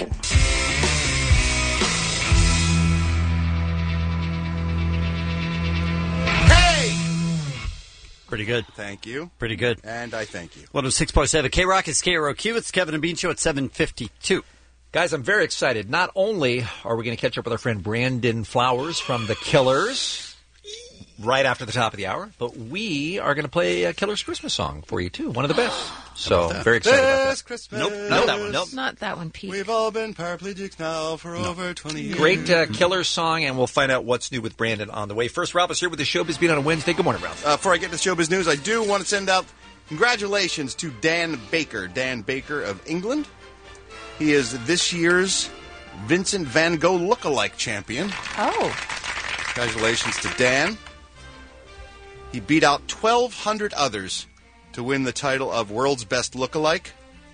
Hey! Pretty good. Thank you. Pretty good. And I thank you. one oh six point seven K-Rock is K R O Q. It's Kevin and Bean Show at seven fifty-two. Guys, I'm very excited. Not only are we going to catch up with our friend Brandon Flowers from The Killers right after the top of the hour, but we are going to play a Killers Christmas song for you, too. One of the best. So, very excited about This that. Christmas. Nope, not that one. Nope. Not that one, Pete. We've all been paraplegics now for over twenty years. Great uh, Killers song, and we'll find out what's new with Brandon on the way. First, Ralph is here with the Showbiz Beat on a Wednesday. Good morning, Ralph. Uh, before I get to Showbiz News, I do want to send out congratulations to Dan Baker. Dan Baker of England. He is this year's Vincent Van Gogh lookalike champion. Oh. Congratulations to Dan. He beat out twelve hundred others to win the title of World's Best Lookalike.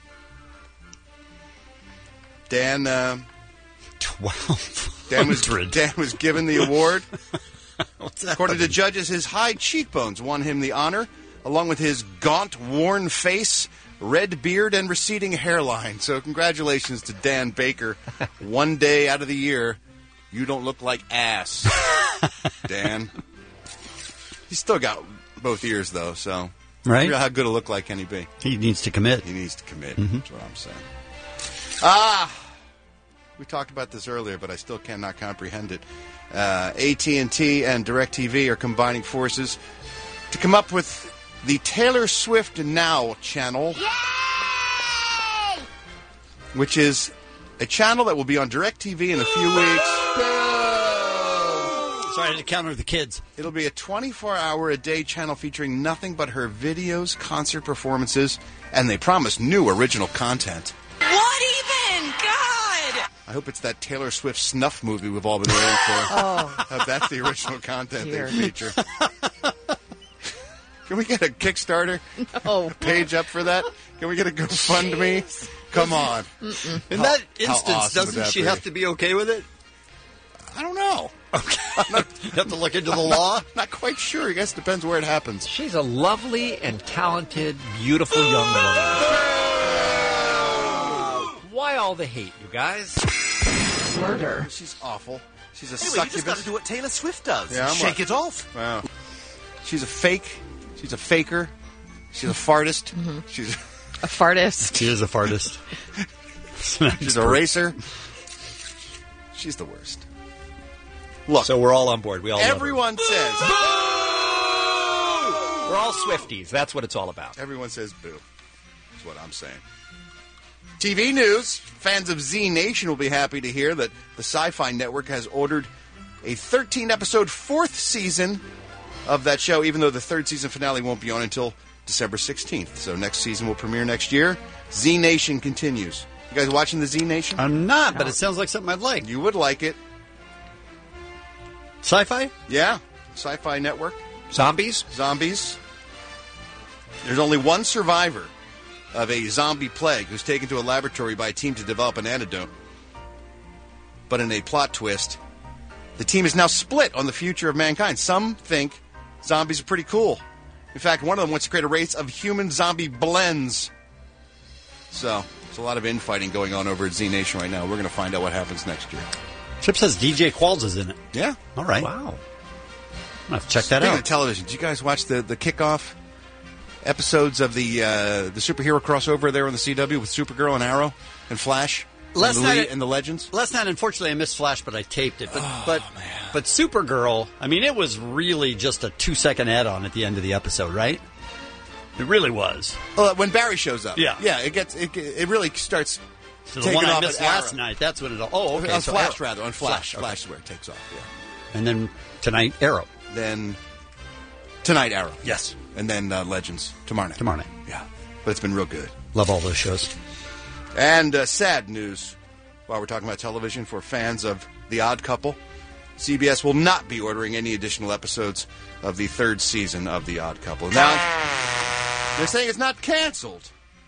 Dan, uh, twelve Dan was, Dan was given the award. According to judges, his high cheekbones won him the honor, along with his gaunt, worn face, red beard, and receding hairline. So congratulations to Dan Baker. One day out of the year, you don't look like ass, Dan. He's still got both ears, though, so Right. figure out how good a look like can he be. He needs to commit. He needs to commit. Mhm. That's what I'm saying. Ah, we talked about this earlier, but I still cannot comprehend it. Uh, A T and T and DirecTV are combining forces to come up with the Taylor Swift Now channel, which is a channel that will be on DirecTV in a few weeks. Sorry, I had to counter the kids. It'll be a twenty-four hour a day channel featuring nothing but her videos, concert performances, and they promise new original content. What even? God! I hope it's that Taylor Swift snuff movie we've all been waiting for. Oh. I hope that's the original content Dear. they feature. Can we get a Kickstarter No. page up for that? Can we get a GoFundMe? Jeez. Come on. Mm-mm. In How- that how instance, awesome would doesn't that she be? have to be okay with it? I don't know. You have to look into the law? Not quite sure. I guess it depends where it happens. She's a lovely and talented, beautiful young woman. Why all the hate, you guys? Murder. She's awful. She's a Anyway, you just succubus. got to do what Taylor Swift does. Yeah, I'm Shake like- it off. Wow. She's a fake. She's a faker. She's a fartist. She's A fartist. She is a fartist. she's a racer. She's the worst. Look, So we're all on board. We all love her. everyone says. We're all Swifties. That's what it's all about. Everyone says boo. That's what I'm saying. T V news. Fans of Z Nation will be happy to hear that the Sci-Fi Network has ordered a thirteen-episode fourth season of that show, even though the third season finale won't be on until December sixteenth. So next season will premiere next year. Z Nation continues. You guys watching the Z Nation? I'm not, but it sounds like something I'd like. You would like it. Sci-fi? Yeah. Sci-Fi Network. Zombies? Zombies. There's only one survivor of a zombie plague who's taken to a laboratory by a team to develop an antidote. But in a plot twist, the team is now split on the future of mankind. Some think zombies are pretty cool. In fact, one of them wants to create a race of human-zombie blends. So, there's a lot of infighting going on over at Z Nation right now. We're going to find out what happens next year. Chip says D J Qualls is in it. Yeah. All right. Wow. I'm going to have to check that Speaking out. of television, did you guys watch the, the kickoff episodes of the uh, the superhero crossover there on the C W with Supergirl and Arrow and Flash Last and, the night Le- it- and the Legends? Last night, unfortunately, I missed Flash, but I taped it. But Oh, but but Supergirl, I mean, it was really just a two-second add-on at the end of the episode, right? It really was. Well, when Barry shows up, Yeah. yeah, it gets it, it really starts. So the taking one I off missed at Arrow. last night, that's when it all... Oh, okay. on so Flash Arrow. rather on Flash. okay. Flash is where it takes off. Yeah. And then tonight, Arrow. Then tonight, Arrow. Yes. And then uh, Legends tomorrow night. Tomorrow night. Yeah, but it's been real good. Love all those shows. And uh, sad news, while we're talking about television, for fans of The Odd Couple, C B S will not be ordering any additional episodes of the third season of The Odd Couple. Now, they're saying it's not canceled.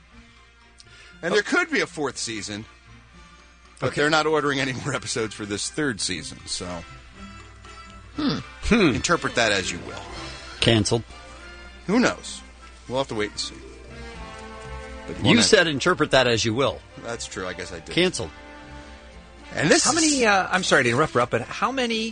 And there could be a fourth season, but Okay. they're not ordering any more episodes for this third season, so Hmm. interpret that as you will. Canceled. Who knows? We'll have to wait and see. But You one- said interpret that as you will. That's true, I guess I did. Canceled. And this How is- many, uh, I'm sorry to interrupt, Rupp, but how many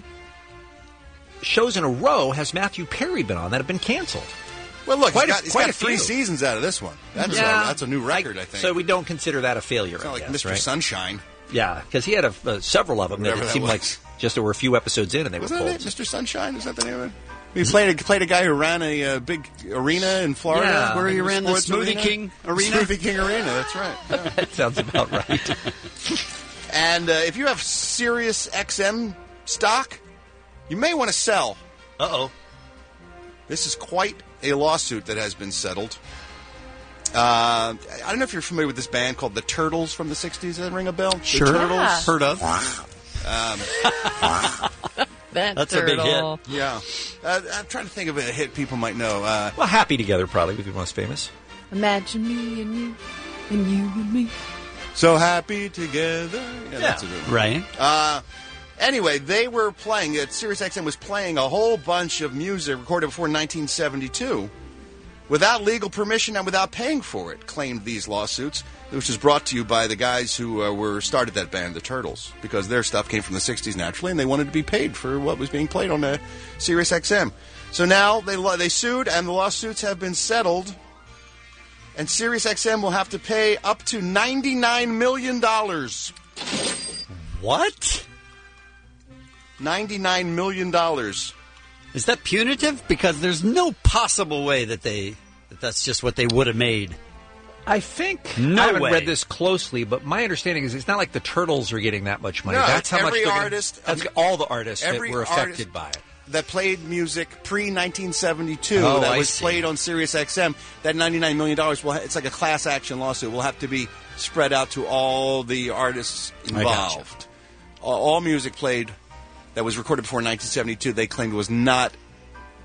shows in a row has Matthew Perry been on that have been canceled? Well, look, Quite he's a- got, he's quite got a three few. seasons out of this one. That's, Yeah. a, that's a new record, I, think. So we don't consider that a failure. It's not I like guess, Mister right? Sunshine. Yeah, because he had a, uh, several of them that Whatever it that seemed was. like just there were a few episodes in and they Was were that pulled. it? Mister Sunshine? Is that the name of it? He played a, played a guy who ran a uh, big arena in Florida. Yeah. Where he Like a ran the sports Smoothie arena? King arena? Smoothie King Arena, that's right. Yeah. That sounds about right. And uh, if you have Sirius X M stock, you may want to sell. Uh-oh. This is quite a lawsuit that has been settled. Uh, I don't know if you're familiar with this band called the Turtles from the sixties. Does that ring a bell? The Sure. Turtles. Yeah. Heard of. Um, That That's a big turtle. hit. yeah. Uh, I'm trying to think of a hit people might know. Uh, Well, Happy Together probably would be most famous. Imagine me and you, and you and me. so happy together. Yeah, that's a good one. Right. Uh, anyway, they were playing, uh, Sirius X M was playing a whole bunch of music recorded before nineteen seventy-two without legal permission and without paying for it, claimed these lawsuits, which was brought to you by the guys who uh, were started that band, the Turtles, because their stuff came from the sixties naturally, and they wanted to be paid for what was being played on uh, Sirius X M. So now they lo- they sued, and the lawsuits have been settled, and Sirius X M will have to pay up to ninety-nine million dollars. What? ninety-nine million dollars. Is that punitive? Because there's no possible way that they that that's just what they would have made. I think No I haven't way. read this closely, but my understanding is it's not like the Turtles are getting that much money. No, that's how much every they're gonna- artist- That's all the artists every that were affected artist- by it. That played music pre nineteen seventy-two Oh, that I was see. played on Sirius X M. That ninety-nine million dollars will ha- it's like a class action lawsuit. Will have to be spread out to all the artists I gotcha. involved. All, all music played that was recorded before nineteen seventy-two, they claimed was not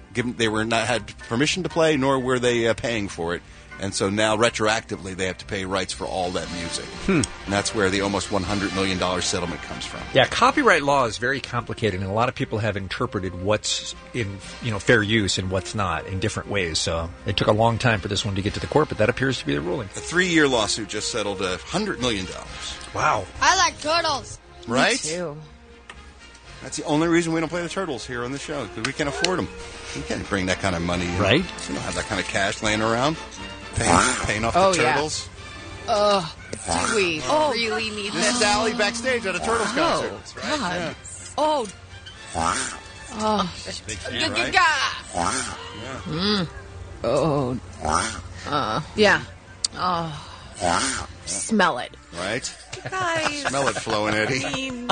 given they were not had permission to play, nor were they uh, paying for it. And so now, retroactively, they have to pay rights for all that music. Hmm. And that's where the almost one hundred million dollars settlement comes from. Yeah, copyright law is very complicated, and a lot of people have interpreted what's in, you know, fair use and what's not in different ways. So it took a long time for this one to get to the court, but that appears to be the ruling. A three-year lawsuit just settled a one hundred million dollars. Wow. I like turtles. Right? Me too. That's the only reason we don't play the Turtles here on the show, because we can't afford them. We can't bring that kind of money in. Right. We don't have that kind of cash laying around. Paying, paying off Oh, the yeah. Turtles. Oh, do we Oh. really need This this? is Allie backstage at a Turtles concert. Oh, Right? God. Yeah. Oh. Oh. Big fan, right? Mm. Oh. Uh, yeah. Oh. Smell it. Right? Guys. Smell it flowing, Eddie. I mean,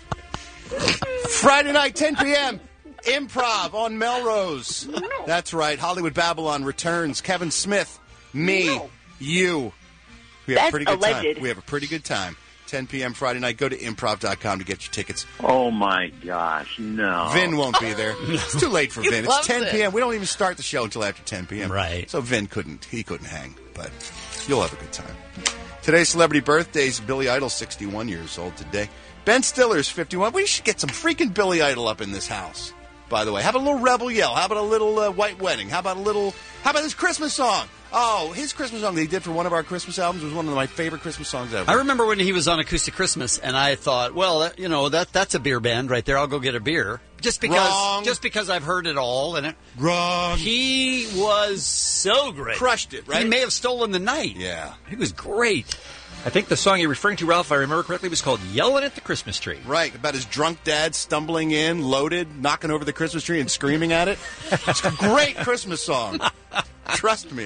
Friday night, ten p.m. Improv on Melrose. That's right. Hollywood Babylon returns. Kevin Smith, me, you. We have That's a pretty good alleged. time. We have a pretty good time. ten p.m. Friday night. Go to improv dot com to get your tickets. Oh my gosh, no. Vin won't be there. It's too late for He Vin. It's loves ten it. p.m. We don't even start the show until after ten p.m. Right. So Vin couldn't. He couldn't hang. But you'll have a good time. Today's celebrity birthdays. Billy Idol, sixty-one years old today. Ben Stiller's fifty-one. We should get some freaking Billy Idol up in this house. By the way, how about a little Rebel Yell? How about a little uh, White Wedding? How about a little? How about his Christmas song? Oh, his Christmas song that he did for one of our Christmas albums was one of my favorite Christmas songs ever. I remember when he was on Acoustic Christmas, and I thought, well, that, you know, that that's a beer band right there. I'll go get a beer just because, Wrong. just because I've heard it all. And it, Wrong. He was so great, Crushed it, right? He may have stolen the night. Yeah, he was great. I think the song you're referring to, Ralph, if I remember correctly, was called Yellin' at the Christmas Tree. Right, about his drunk dad stumbling in, loaded, knocking over the Christmas tree and screaming at it. It's a great Christmas song. Trust me.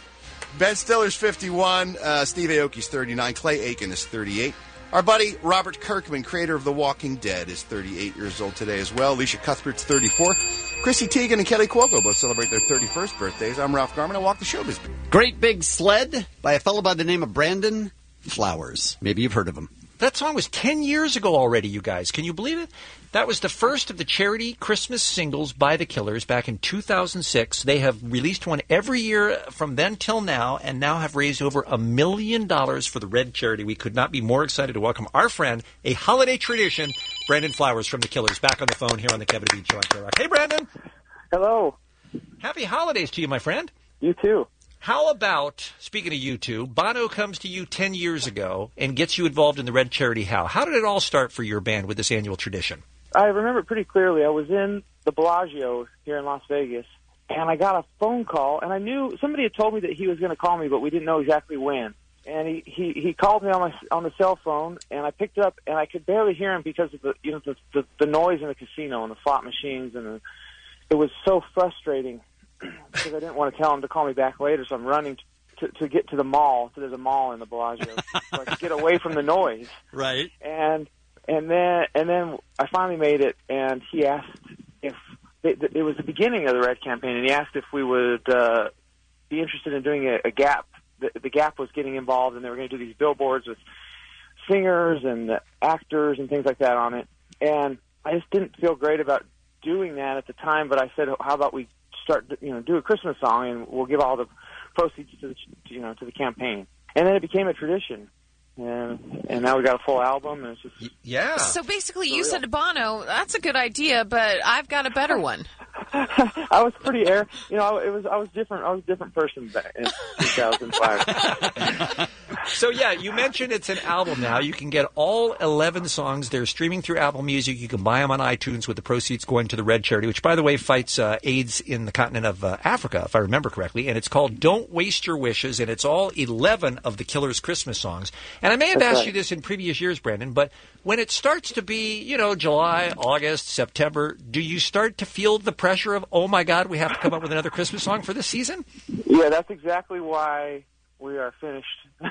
Ben Stiller's fifty-one, uh, Steve Aoki's thirty-nine, Clay Aiken is thirty-eight. Our buddy Robert Kirkman, creator of The Walking Dead, is thirty-eight years old today as well. Alicia Cuthbert's thirty-four. Chrissy Teigen and Kelly Cuoco both celebrate their thirty-first birthdays. I'm Ralph Garman. I walk the showbiz. Great Big Sled by a fellow by the name of Brandon Flowers. Maybe you've heard of him. That song was ten years ago already, you guys. Can you believe it? That was the first of the charity Christmas singles by the Killers back in two thousand six. They have released one every year from then till now and now have raised over a million dollars for the Red Charity. We could not be more excited to welcome our friend, a holiday tradition, Brandon Flowers from the Killers, back on the phone here on the Kevin and Bean Show on K-Rock. Hey, Brandon. Hello. Happy holidays to you, my friend. You too. How about, speaking of you two, Bono comes to you ten years ago and gets you involved in the Red Charity How? How did it all start for your band with this annual tradition? I remember it pretty clearly. I was in the Bellagio here in Las Vegas, and I got a phone call, and I knew somebody had told me that he was going to call me, but we didn't know exactly when. And he, he, he called me on my on the cell phone, and I picked up, and I could barely hear him because of the you know the the, the noise in the casino and the slot machines, and the, it was so frustrating because I didn't want to tell him to call me back later, so I'm running to, to get to the mall. So there's a mall in the Bellagio, so I could get away from the noise. Right. And and then and then I finally made it, and he asked if it, it was the beginning of the Red campaign, and he asked if we would uh, be interested in doing a, a Gap. The, the Gap was getting involved, and they were going to do these billboards with singers and actors and things like that on it. And I just didn't feel great about doing that at the time, but I said, how about we start, you know, do a Christmas song, and we'll give all the proceeds to the, you know, to the campaign. And then it became a tradition. And, and now we got a full album, and it's just yeah. So basically, you said to Bono, "That's a good idea, but I've got a better one." I was pretty air, you know. It was I was different. I was a different person back in two thousand five. So yeah, you mentioned it's an album now. You can get all eleven songs. They're streaming through Apple Music. You can buy them on iTunes with the proceeds going to the Red Charity, which, by the way, fights uh, AIDS in the continent of uh, Africa, if I remember correctly. And it's called "Don't Waste Your Wishes," and it's all eleven of the Killers' Christmas songs. And I may have That's asked right. you this in previous years, Brandon, but when it starts to be, you know, July, August, September, do you start to feel the pressure of, oh my God, we have to come up with another Christmas song for this season? Yeah, that's exactly why we are finished.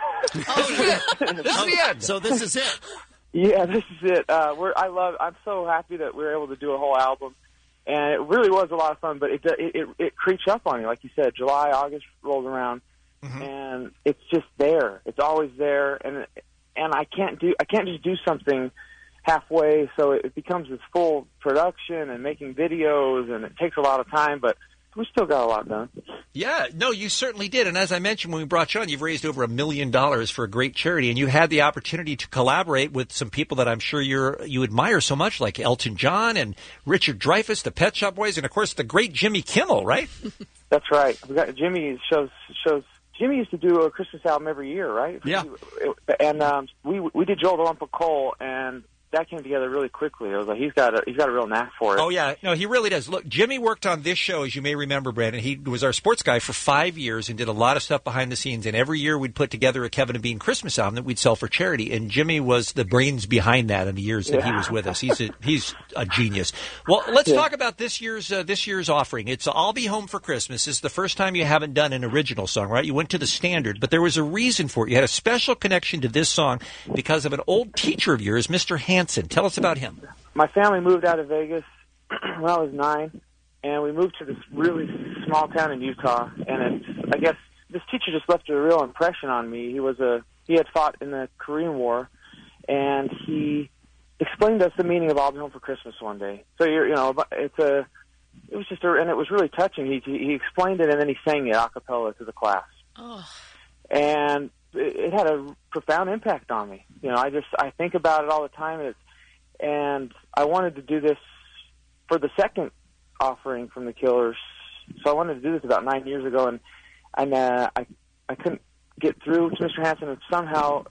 Oh, this is the end. So this is it. Yeah, this is it. Uh, we're I love. I'm so happy that we were able to do a whole album, and it really was a lot of fun. But it it it, it creeps up on you, like you said. July, August rolls around, mm-hmm. and it's just there. It's always there, and and I can't do I can't just do something halfway, so it, it becomes this full production and making videos, and it takes a lot of time, but we still got a lot done. Yeah, no, you certainly did. And as I mentioned when we brought you on, you've raised over a million dollars for a great charity, and you had the opportunity to collaborate with some people that I'm sure you're you admire so much, like Elton John and Richard Dreyfuss, the Pet Shop Boys, and of course the great Jimmy Kimmel, right? That's right. We got Jimmy shows shows. Jimmy used to do a Christmas album every year, right? Yeah. And um, we we did Joel the Lump of Coal, and that came together really quickly. It was like he's got a he's got a real knack for it. Oh yeah, no, he really does. Look, Jimmy worked on this show, as you may remember, Brandon. He was our sports guy for five years and did a lot of stuff behind the scenes. And every year we'd put together a Kevin and Bean Christmas album that we'd sell for charity. And Jimmy was the brains behind that in the years that Yeah. he was with us. He's a, he's a genius. Well, let's Yeah. talk about this year's uh, this year's offering. It's "I'll Be Home for Christmas." It's the first time you haven't done an original song, right? You went to the standard, but there was a reason for it. You had a special connection to this song because of an old teacher of yours, Mister Hansen. Tell us about him. My family moved out of Vegas when I was nine, and we moved to this really small town in Utah. And it's, I guess this teacher just left a real impression on me. He was a he had fought in the Korean War, and he explained to us the meaning of "I'll Be Home for Christmas" one day. So you're, you know, it's a it was just a, and it was really touching. He he explained it, and then he sang it a cappella to the class. Oh. And it, it had a profound impact on me. You know, I just I think about it all the time, and it's and I wanted to do this for the second offering from the Killers. So I wanted to do this about nine years ago, and and uh, I I couldn't get through to Mister Hansen, and somehow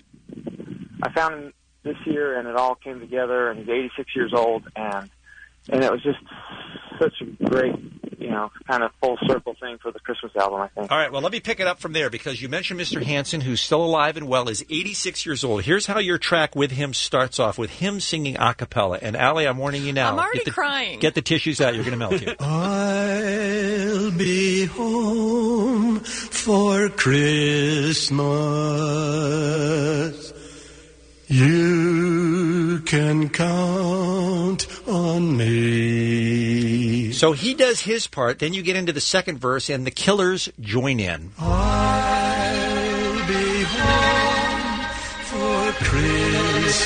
I found him this year, and it all came together. And he's eighty-six years old, and and it was just such a great, you know, kind of full circle thing for the Christmas album, I think. All right, well, let me pick it up from there because you mentioned Mister Hansen, who's still alive and well, is eighty-six years old. Here's how your track with him starts off, with him singing a cappella. And, Allie, I'm warning you now. I'm already get the, crying. Get the tissues out. You're going to melt here. I'll be home for Christmas. You can count on me. So he does his part, then you get into the second verse, and the Killers join in. I'll be home for Christmas.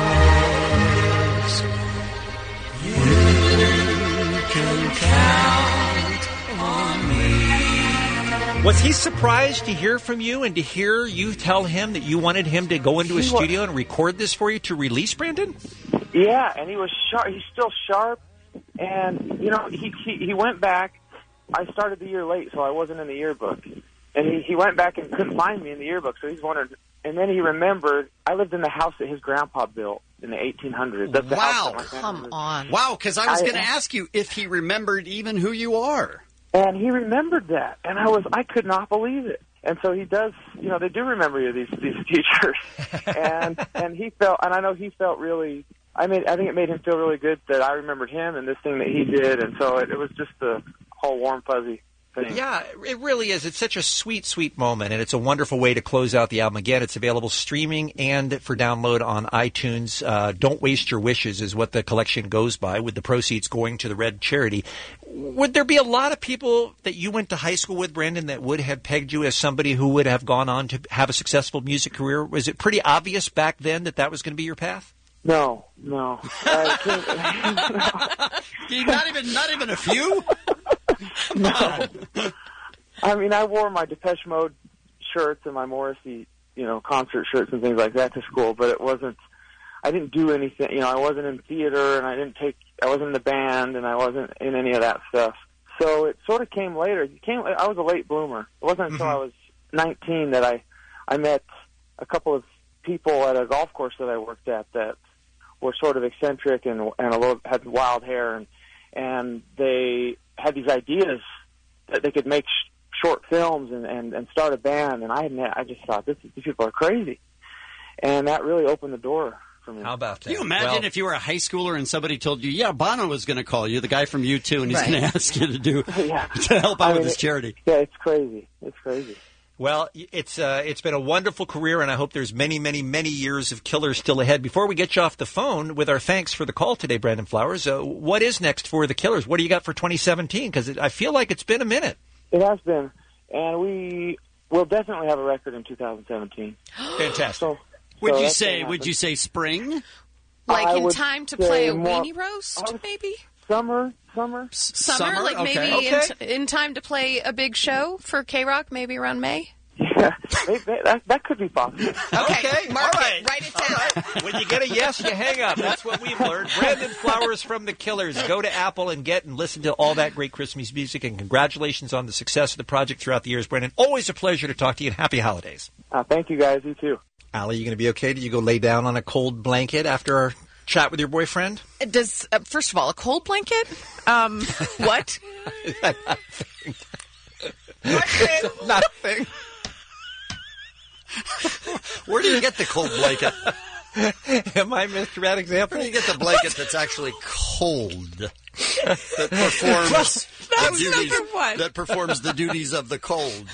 You can count on me. Was he surprised to hear from you and to hear you tell him that you wanted him to go into a He wa- studio and record this for you to release, Brandon? Yeah, and he was sharp. He's still sharp, and you know, he he, he went back. I started the year late, so I wasn't in the yearbook, and he he went back and couldn't find me in the yearbook. So he's wondering, and then he remembered I lived in the house that his grandpa built in the eighteen hundreds. That's the house Wow. that my family Come lived- on. Wow, because I was I- going to ask you if he remembered even who you are. And he remembered that, and I was I could not believe it. And so he does, you know, they do remember you, these these teachers, and and he felt, and I know he felt really. I mean, I think it made him feel really good that I remembered him and this thing that he did, and so it, it was just a whole warm fuzzy thing. Yeah, it really is. It's such a sweet, sweet moment, and it's a wonderful way to close out the album. Again, it's available streaming and for download on iTunes. Uh, Don't Waste Your Wishes is what the collection goes by, with the proceeds going to the Red Charity. Would there be a lot of people that you went to high school with, Brandon, that would have pegged you as somebody who would have gone on to have a successful music career? Was it pretty obvious back then that that was going to be your path? No, no. Uh, not even, not even a few. No. I mean, I wore my Depeche Mode shirts and my Morrissey, you know, concert shirts and things like that to school, but it wasn't. I didn't do anything. You know, I wasn't in theater, and I didn't take. I wasn't in the band, and I wasn't in any of that stuff. So it sort of came later. It came. I was a late bloomer. It wasn't until I was nineteen that I, I met a couple of people at a golf course that I worked at that were sort of eccentric and and a little had wild hair, and and they had these ideas that they could make sh- short films and, and, and start a band, and I had, I just thought this these people are crazy, and that really opened the door for me. How about that? Can you imagine Well- if you were a high schooler and somebody told you, yeah, Bono was going to call you, the guy from U two, and he's Right. going to ask you to do Yeah. to help out I with mean, his it- charity. Yeah, it's crazy. It's crazy. Well, it's uh, it's been a wonderful career, and I hope there's many, many, many years of Killers still ahead. Before we get you off the phone, with our thanks for the call today, Brandon Flowers, uh, what is next for the Killers? What do you got for twenty seventeen? Because I feel like it's been a minute. It has been, and we will definitely have a record in two thousand seventeen. Fantastic. So, Would so you that's say? gonna Would happen. you say spring? Like I in would time to say play a more- weenie roast, maybe? Summer, summer, Summer, Summer? like Okay. maybe Okay. in, t- in time to play a big show for K-Rock, maybe around May? Yeah, maybe, that, that could be possible. Okay, mark all it. right. Write it down. When you get a yes, you hang up. That's what we've learned. Brandon Flowers from The Killers. Go to Apple and get and listen to all that great Christmas music. And congratulations on the success of the project throughout the years, Brandon. Always a pleasure to talk to you, and happy holidays. Uh, thank you, guys. You too. Allie, you going to be okay? Did you go lay down on a cold blanket after our chat with your boyfriend? Does uh, first of all, a cold blanket? Um, what? Nothing. Nothing. Where do you get the cold blanket? Am I Mister Bad Example? Where do you get the blanket that's actually cold? That performs That the was duties, number one. that performs the duties of the cold.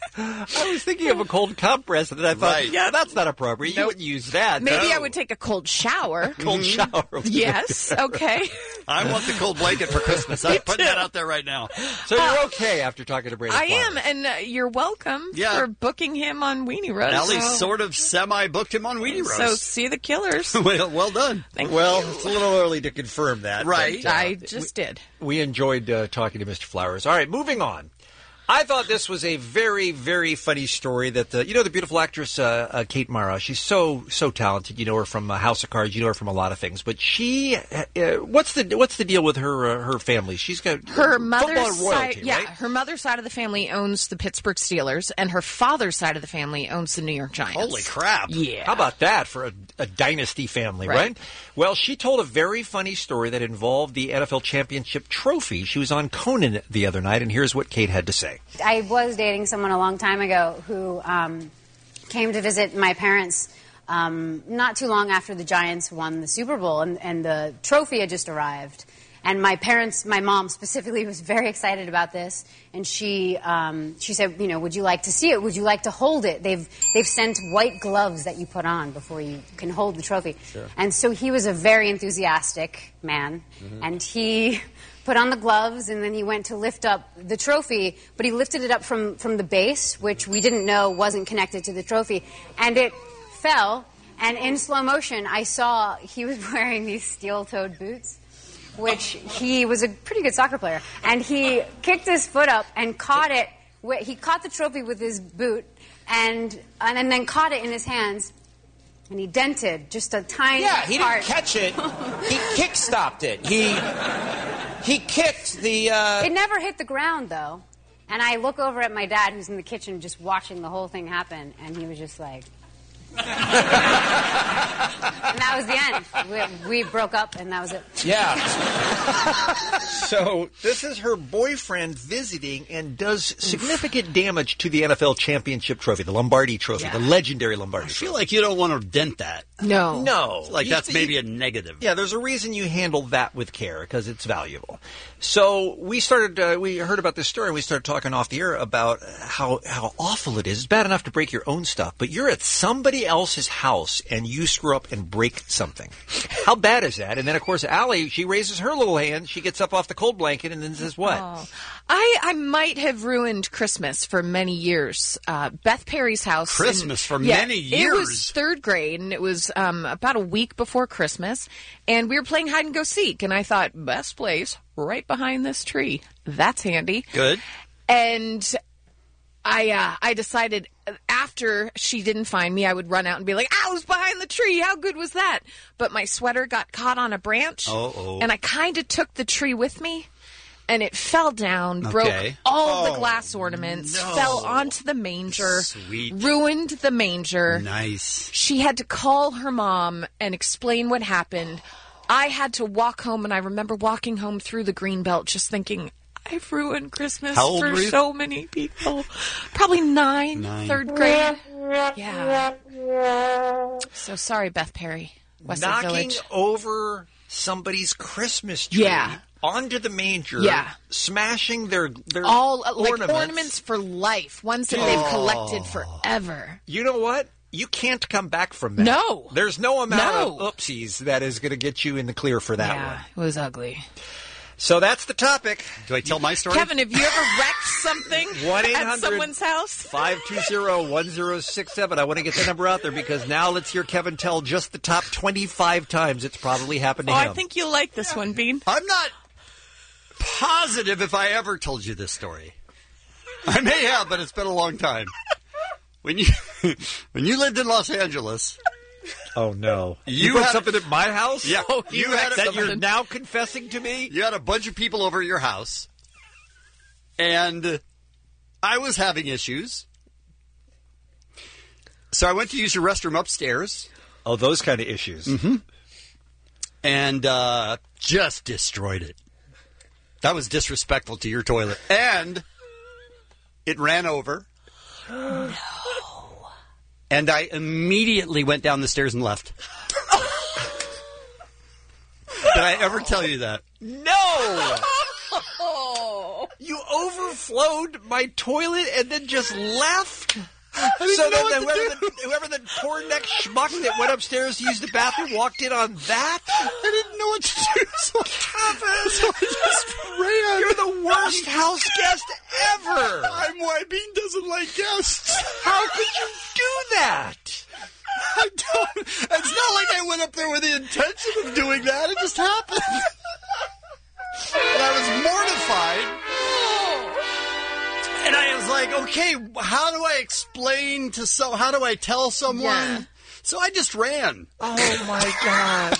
I was thinking of a cold compress, and then I thought, Right. yeah, that's not appropriate. You wouldn't use that. Maybe No. I would take a cold shower. Cold shower. Yes, okay. I want the cold blanket for Christmas. I'm putting that out there right now. So you're okay after talking to Brandon I Flowers. am, and uh, you're welcome Yeah. for booking him on Weenie Roast. Allie So- sort of semi-booked him on Weenie Roast. So see the Killers. well, well done. Thank Well, you. it's a little early to confirm that. Right. but, uh, I just did. We enjoyed uh, talking to Mister Flowers. All right, moving on. I thought this was a very, very funny story that the, you know, the beautiful actress uh, uh, Kate Mara. She's so, so talented. You know her from uh, House of Cards. You know her from a lot of things. But she, uh, what's the what's the deal with her uh, her family? She's got Her football mother's royalty, side, yeah, right? her mother's side of the family owns the Pittsburgh Steelers, and her father's side of the family owns the New York Giants. Holy crap! Yeah. How about that for a, a dynasty family, right. Right. Well, she told a very funny story that involved the N F L championship trophy. She was on Conan the other night, and here's what Kate had to say. I was dating someone a long time ago who um, came to visit my parents um, not too long after the Giants won the Super Bowl, and, and the trophy had just arrived. And my parents, my mom specifically, was very excited about this, and she um, she said, you know, would you like to see it? Would you like to hold it? They've they've sent white gloves that you put on before you can hold the trophy. Sure. And so he was a very enthusiastic man, Mhm. and he put on the gloves, and then he went to lift up the trophy, but he lifted it up from, from the base, which we didn't know wasn't connected to the trophy, and it fell, and in slow motion, I saw he was wearing these steel-toed boots, which he was a pretty good soccer player, and he kicked his foot up and caught it, wi- he caught the trophy with his boot, and, and then caught it in his hands, and he dented just a tiny Yeah, he part. didn't catch it. He kick-stopped it. He he kicked the. Uh... It never hit the ground, though. And I look over at my dad, who's in the kitchen just watching the whole thing happen, and he was just like... and that was the end. We, we broke up, and that was it. Yeah. So this is her boyfriend visiting and does significant damage to the N F L championship trophy, the Lombardi trophy, the legendary Lombardi I feel like you don't want to dent that. No. No. Like You- that's you- maybe a negative. Yeah, there's a reason you handle that with care because it's valuable. So we started, uh, we heard about this story and we started talking off the air about how, how awful it is. It's bad enough to break your own stuff, but you're at somebody else's house and you screw up and break something. How bad is that? And then, of course, Allie, she raises her little hand. She gets up off the cold blanket and then says what? Oh. I, I might have ruined Christmas for many years. Uh, Beth Perry's house. Christmas for yeah, many It years. was third grade, and it was um, about a week before Christmas, and we were playing hide and go seek, and I thought, best place, right behind this tree. That's handy. Good. And I uh, I decided after she didn't find me, I would run out and be like, I was behind the tree. How good was that? But my sweater got caught on a branch, Uh-oh. and I kind of took the tree with me. And it fell down, broke Okay. all the Oh, glass ornaments, no. fell onto the manger, Sweet. ruined the manger. Nice. She had to call her mom and explain what happened. I had to walk home, and I remember walking home through the Greenbelt just thinking, I've ruined Christmas How old for were you? so many people. Probably nine, Nine. third grade. Yeah. So sorry, Beth Perry, Westside Knocking Village. over somebody's Christmas tree Yeah. onto the manger, Yeah. smashing their, their All uh, like ornaments. ornaments for life, ones that they've collected forever. You know what? You can't come back from that. No. There's no amount No. of oopsies that is going to get you in the clear for that Yeah, one. it was ugly. So that's the topic. Do I tell my story? Kevin, have you ever wrecked something at someone's house? five two zero, one zero six seven. I want to get the number out there because now let's hear Kevin tell just the top twenty-five times it's probably happened to Oh, him. I think you'll like this one, Bean. I'm not positive if I ever told you this story. I may have, but it's been a long time. When you when you lived in Los Angeles... Oh, no. You, You put had something at my house? Yeah. Oh, you you had that something. you're now confessing to me? You had a bunch of people over at your house, and I was having issues. So I went to use your restroom upstairs. Oh, those kind of issues. Mm-hmm. And uh, just destroyed it. That was disrespectful to your toilet. And it ran over. No. And I immediately went down the stairs and left. Did I ever tell you that? No! You overflowed my toilet and then just left? So then the, whoever, the, whoever the poor neck schmuck that went upstairs to use the bathroom walked in on that? I didn't know what to do, so I, so I just ran. You're the worst house guest ever. I'm why Bean doesn't like guests. How could you do that? I don't. It's not like I went up there with the intention of doing that. It just happened. And I was mortified. And I was like, okay, how do I explain to so? How do I tell someone? Yeah. So I just ran. Oh my God!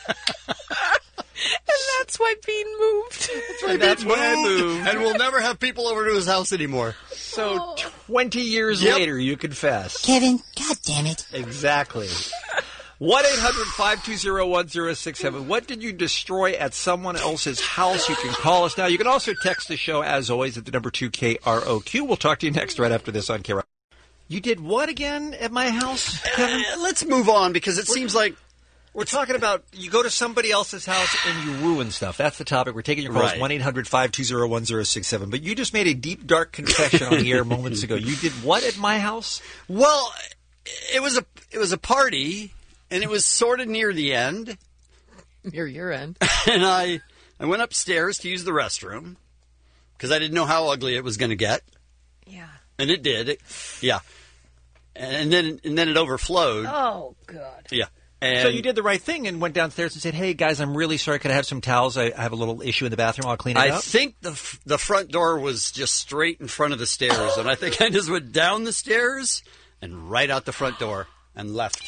And that's why Bean moved. That's why And that's Bean why I moved. moved. And we'll never have people over to his house anymore. So twenty years Yep. later, you confess. Kevin, God damn it. Exactly. one eight hundred, five two zero, one zero six seven. What did you destroy at someone else's house? You can call us now. You can also text the show, as always, at the number two K R O Q. We'll talk to you next right after this on K R O Q. You did what again at my house, Kevin? Uh, let's move on because it seems like We're talking about you go to somebody else's house and you ruin stuff. That's the topic. We're taking your calls, Right. one eight hundred, five two zero, one zero six seven. But you just made a deep, dark confession on the air moments ago. You did what at my house? Well, it was a it was a party, and it was sort of near the end. Near your end. And I I went upstairs to use the restroom because I didn't know how ugly it was going to get. Yeah. And it did. It, yeah. And then and then it overflowed. Oh, God. Yeah. And So you did the right thing and went downstairs and said, "Hey guys, I'm really sorry. Could I have some towels? I, I have a little issue in the bathroom. I'll clean it I up." think the f- the front door was just straight in front of the stairs, and I think I just went down the stairs and right out the front door and left.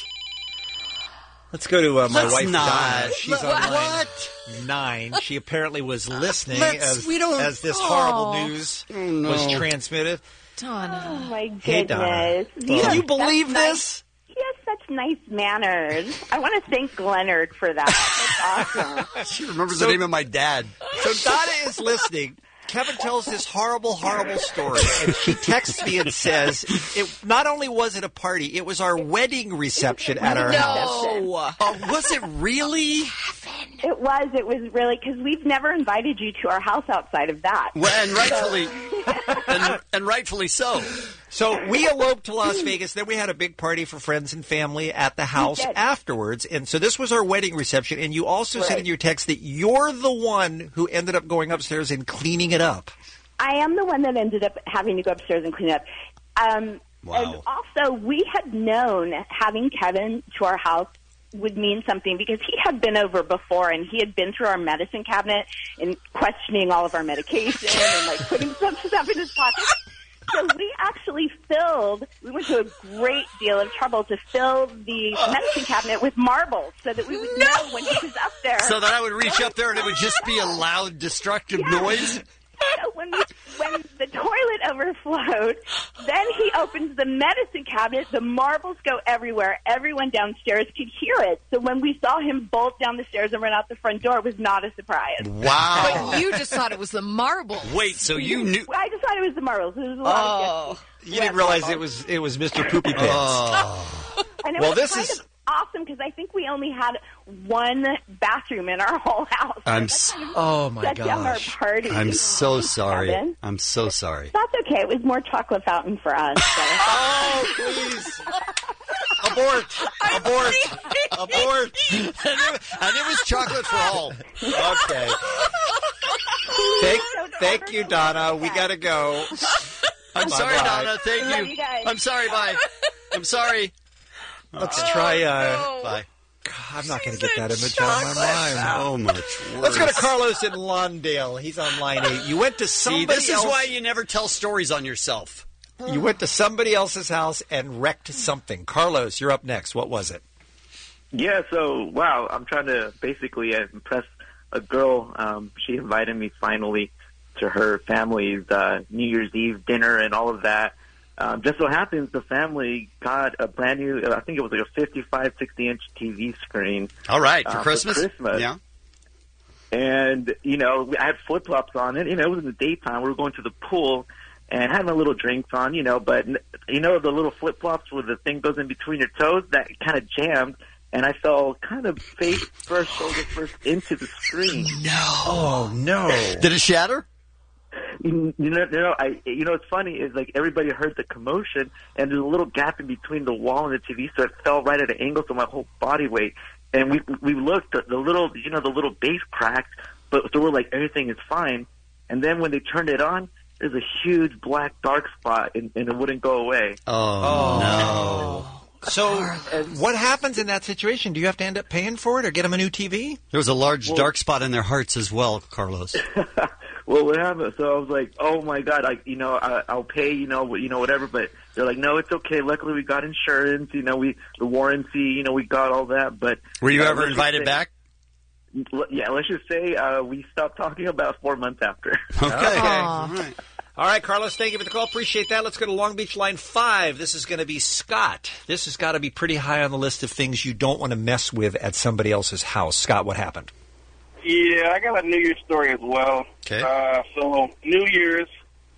Let's go to uh, my Let's wife, not. Donna. She's Let- on line what? nine. She apparently was listening Let's- as, we don't- as this Oh. horrible news no. was transmitted. Donna. Oh, my Hey, Donna. goodness. Can have you such believe nice- this? He has such nice manners. I want to thank Leonard for that. That's awesome. She remembers So- the name of my dad. So Donna is listening. Kevin tells this horrible, horrible story, and she texts me and says, "It not only was it a party, it was our wedding reception at our house." Oh, was it really? It was. It was really, because we've never invited you to our house outside of that. Well, and rightfully, and, and rightfully so. So we eloped to Las Vegas. Then we had a big party for friends and family at the house did. afterwards. And so this was our wedding reception. And you also said Right. in your text that you're the one who ended up going upstairs and cleaning it up. I am the one that ended up having to go upstairs and clean up. Um, Wow. And also, we had known having Kevin to our house would mean something because he had been over before and he had been through our medicine cabinet and questioning all of our medication and like putting some stuff in his pocket. So we actually filled, we went to a great deal of trouble to fill the medicine cabinet with marbles so that we would know when he was up there. So that I would reach up there and it would just be a loud, destructive noise? So when we, when the toilet overflowed, then he opens the medicine cabinet. The marbles go everywhere. Everyone downstairs could hear it. So when we saw him bolt down the stairs and run out the front door, it was not a surprise. Wow. But you just thought it was the marble. Wait, so you knew... I just thought it was the marbles. It was a lot Oh. of You didn't realize it was it was Mister Poopy Pants. Oh. And it Well, was this kind is- of awesome because I think we only had one bathroom in our whole house. I'm That s- kind of Oh, my shut down our gosh. party. I'm so sorry. Kevin. I'm so sorry. That's okay. It was more chocolate fountain for us. So. Oh, please. Abort. Abort. Abort. and, it, and it was chocolate for all. Okay. Thank, thank you, Donna. We got to go. I'm sorry, Bye-bye. Donna. Thank Love you. you guys. I'm sorry. Bye. I'm sorry. Let's try. Uh, no. Bye. God, I'm not going to get that image out of my mind. So much worse. Let's go to Carlos in Lawndale. He's on line eight. You went to See, somebody this is else. why you never tell stories on yourself. You went to somebody else's house and wrecked something. Carlos, you're up next. What was it? Yeah, so, wow, I'm trying to basically impress a girl. Um, she invited me finally to her family's uh, New Year's Eve dinner and all of that. Um, just so happens the family got a brand new, I think it was like a fifty-five, sixty-inch T V screen. All right, for uh, Christmas? For Christmas. Yeah. And, you know, I had flip-flops on it. You know, it was in the daytime. We were going to the pool and had my little drinks on, you know, but, you know, the little flip-flops where the thing goes in between your toes, that kind of jammed. And I fell kind of face first, shoulder first into the screen. No. Oh, no. Did it shatter? You know, you know, I, you know, what's funny is like everybody heard the commotion, and there's a little gap in between the wall and the T V, so it fell right at an angle to my whole body weight. And we we looked at the little, you know, the little base cracked, but so we're like everything is fine. And then when they turned it on, there's a huge black dark spot, and, and it wouldn't go away. Oh, no. So, what happens in that situation? Do you have to end up paying for it or get them a new T V? There was a large dark spot in their hearts as well, Carlos. Well, what happened? So I was like, "Oh my God! I, you know, I, I'll pay, you know, you know, whatever." But they're like, "No, it's okay. Luckily, we got insurance. You know, we the warranty. You know, we got all that." But were you uh, ever invited say, back? Yeah, let's just say uh, we stopped talking about four months after. Okay. All right. All right, Carlos, thank you for the call. Appreciate that. Let's go to Long Beach line five. This is going to be Scott. This has got to be pretty high on the list of things you don't want to mess with at somebody else's house. Scott, what happened? Yeah, I got a New Year's story as well. Okay. Uh, so, New Year's,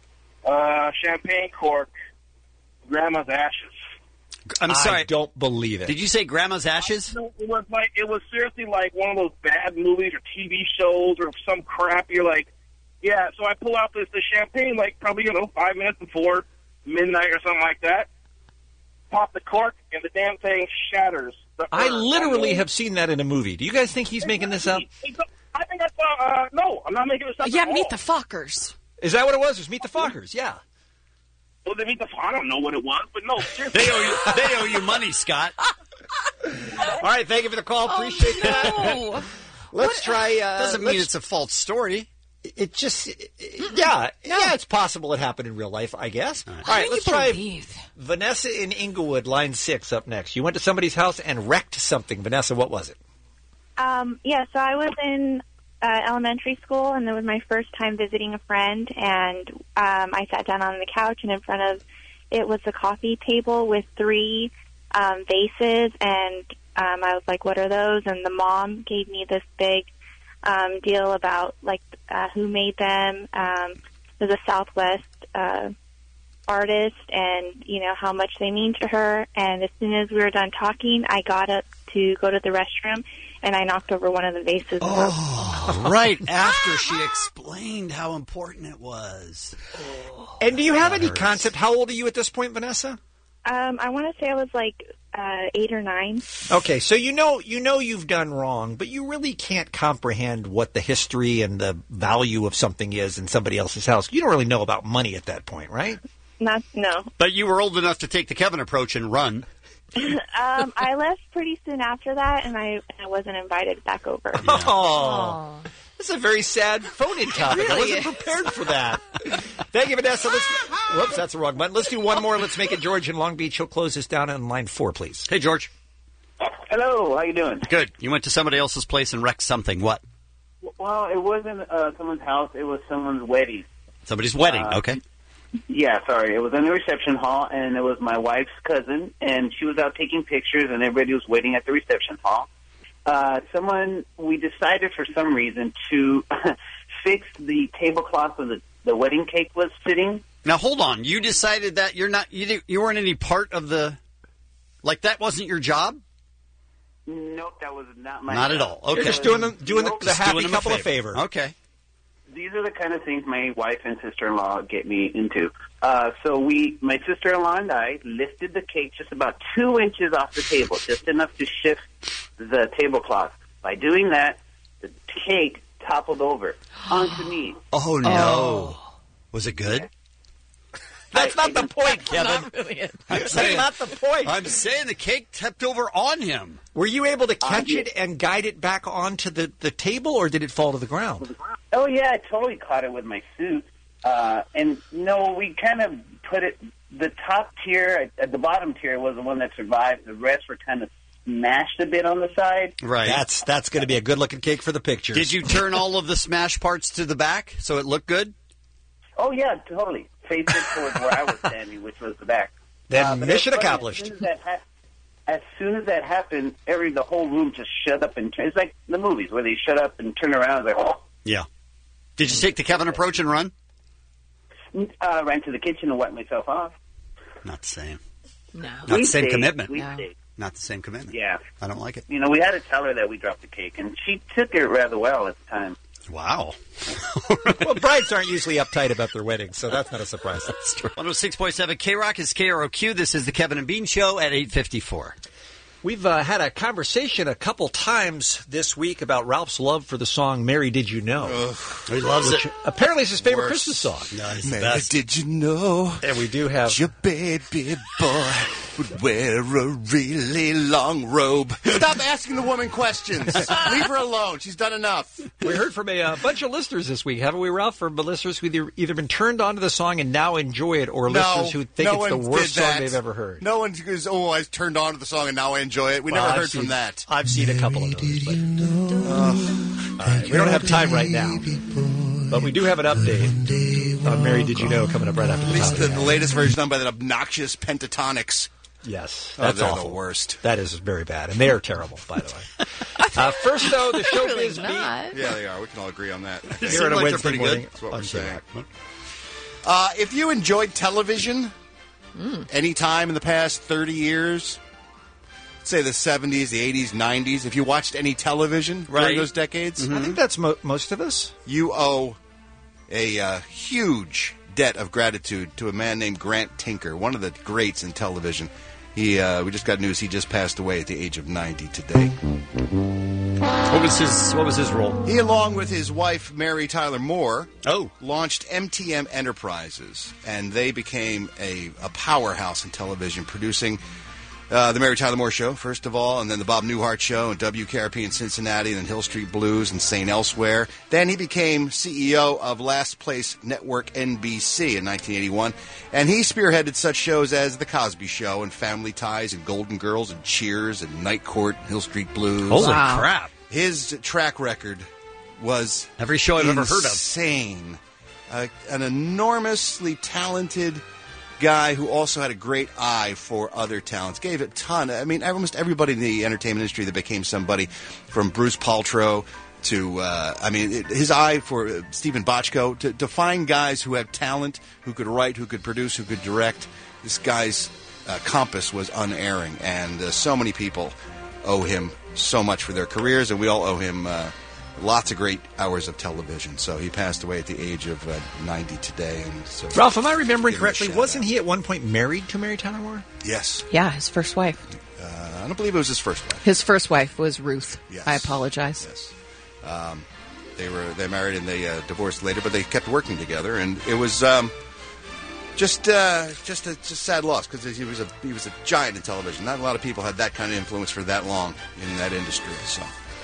uh, champagne cork, grandma's ashes. I'm sorry. I don't believe it. Did you say grandma's ashes? It was like, it was seriously like one of those bad movies or T V shows or some crap. You're like, yeah, so I pull out this, the champagne, like probably, you know, five minutes before midnight or something like that. Pop the cork, and the damn thing shatters. The I earth. literally have seen that in a movie. Do you guys think he's making this up? I think I saw, uh, no, I'm not making this up Yeah, at Meet all. the Fockers. Is that what it was? It was Meet the Fockers, yeah. Well, they meet the, I don't know what it was, but no, seriously. They owe you, they owe you money, Scott. All right, thank you for the call. Appreciate oh, that. no. Let's try. Uh, Doesn't mean let's- it's a false story. It just, yeah, yeah, it's possible it happened in real life, I guess. All right, do let's you try believe? Vanessa in Inglewood, line six, up next. You went to somebody's house and wrecked something. Vanessa, what was it? Um, yeah, so I was in uh, elementary school, and it was my first time visiting a friend, and um, I sat down on the couch, and in front of it was a coffee table with three um, vases, and um, I was like, what are those? And the mom gave me this big um, deal about, like, uh, who made them. Um, it was a Southwest uh, artist, and, you know, how much they mean to her. And as soon as we were done talking, I got up to go to the restroom, and I knocked over one of the vases. Oh, right after she explained how important it was. And do you have any concept? How old are you at this point, Vanessa? Um, I want to say I was like uh, eight or nine. Okay, so you know you know you've done wrong, but you really can't comprehend what the history and the value of something is in somebody else's house. You don't really know about money at that point, right? Not no. But you were old enough to take the Kevin approach and run. um, I left pretty soon after that, and I, I wasn't invited back over. Oh, this is a very sad phone-in topic. I Really wasn't prepared for that. Thank you, Vanessa. Let's, whoops, that's the wrong button. Let's do one more. Let's make it George in Long Beach. He'll close this down on line four, please. Hey, George. Hello, how you doing? Good. You went to somebody else's place and wrecked something. What? Well, it wasn't uh, someone's house. It was someone's wedding. Somebody's wedding. Uh, Okay. Yeah, sorry. It was in the reception hall, and it was my wife's cousin, and she was out taking pictures, and everybody was waiting at the reception hall. Uh, someone, we decided for some reason to fix the tablecloth where the, the wedding cake was sitting. Now hold on. You decided that you're not you didn't, you weren't any part of the like that wasn't your job? Nope, that was not my Not job. at all. Okay. You're just doing them doing the, Nope. the Just happy doing them a couple of favor. favor. Okay. These are the kind of things my wife and sister-in-law get me into. Uh, so we, my sister-in-law and I, lifted the cake just about two inches off the table, just enough to shift the tablecloth. By doing that, the cake toppled over onto me. Oh, no. Was it good? That's not the point, Kevin. Not really it. I'm That's saying, not the point. I'm saying the cake tipped over on him. Were you able to catch Um, it and guide it back onto the, the table, or did it fall to the ground? Oh, yeah, I totally caught it with my suit. Uh, and, no, we kind of put it, the top tier, at the bottom tier was the one that survived. The rest were kind of smashed a bit on the side. Right. That's that's going to be a good-looking cake for the pictures. Did you turn all of the smash parts to the back so it looked good? Oh, yeah, totally. Faced it towards where I was standing, which was the back. Then Uh, but mission it's funny, accomplished. As soon as, that ha- as soon as that happened, every the whole room just shut up and turn. It's like the movies where they shut up and turn around. It's like, oh. Yeah. Did you take the Kevin approach and run? Uh, ran to the kitchen and wiped myself off. Not the same. No. Not We the same stayed. commitment. We No. stayed. Not the same commitment. Yeah. I don't like it. You know, we had to tell her that we dropped the cake, and she took it rather well at the time. Wow. Well, brides aren't usually uptight about their weddings, so that's not a surprise. That's true. one oh six point seven K-Rock is K R O Q. This is the Kevin and Bean Show at eight fifty-four. We've uh, had a conversation a couple times this week about Ralph's love for the song "Mary, Did You Know?" Ugh, he loves which it. Apparently, it's his favorite Worst. Christmas song. No, it's the Mary, best. did you know And we do have. your baby boy would wear a really long robe? Stop asking the woman questions. Leave her alone. She's done enough. We heard from a uh, bunch of listeners this week, haven't we, Ralph? From listeners who either, either been turned on to the song and now enjoy it, or No, listeners who think no it's the one worst did song that. they've ever heard. No one goes, oh, I was turned on to the song and now I enjoy it. We Well, never I've heard seen- from that. I've seen a couple of those. But, all right, we don't have time right now, but we do have an update on Mary, Did You Know coming up right after At the least top the, of the the hour. latest version done by that obnoxious Pentatonics. Yes, Oh, that's they're awful. the worst. That is very bad, and they are terrible, by the way. Uh, first, though, the showbiz Really beat. not. Yeah, they are. We can all agree on that. Here Seem on a like they're Wednesday pretty good. morning That's what on we're saying. K-Rock. Uh, if you enjoyed television any time in the past thirty years, say the seventies, the eighties, nineties, if you watched any television Right. during those decades, I think that's mo- most of us. you owe a uh, huge debt of gratitude to a man named Grant Tinker, one of the greats in television. He, uh, we just got news he just passed away at the age of ninety today. What was his What was his role? He, along with his wife, Mary Tyler Moore, Oh, launched M T M Enterprises, and they became a, a powerhouse in television, producing uh, the Mary Tyler Moore Show, first of all, and then the Bob Newhart Show, and W K R P in Cincinnati, and then Hill Street Blues and Saint Elsewhere. Then he became C E O of Last Place Network N B C in nineteen eighty-one, and he spearheaded such shows as The Cosby Show, and Family Ties, and Golden Girls, and Cheers, and Night Court, and Hill Street Blues. holy Wow. crap. His track record was Every show I've ever heard of. insane. Uh, an enormously talented guy who also had a great eye for other talents. Gave a ton. I mean, almost everybody in the entertainment industry that became somebody, from Bruce Paltrow to, uh, I mean, it, his eye for uh, Stephen Bochco, to, to find guys who have talent, who could write, who could produce, who could direct. This guy's uh, compass was unerring, and uh, so many people owe him so much for their careers, and we all owe him uh, lots of great hours of television. So he passed away at the age of uh, ninety today. And so, Ralph, am I remembering give him a correctly? shout Wasn't out. he at one point married to Mary Tyler Moore? Yes. Yeah, his first wife. Uh, I don't believe it was his first wife. His first wife was Ruth. Yes. I apologize. Yes. Um, they were they married and they uh, divorced later, but they kept working together, and it was um, just uh, just a just a sad loss because he was a he was a giant in television. Not a lot of people had that kind of influence for that long in that industry. So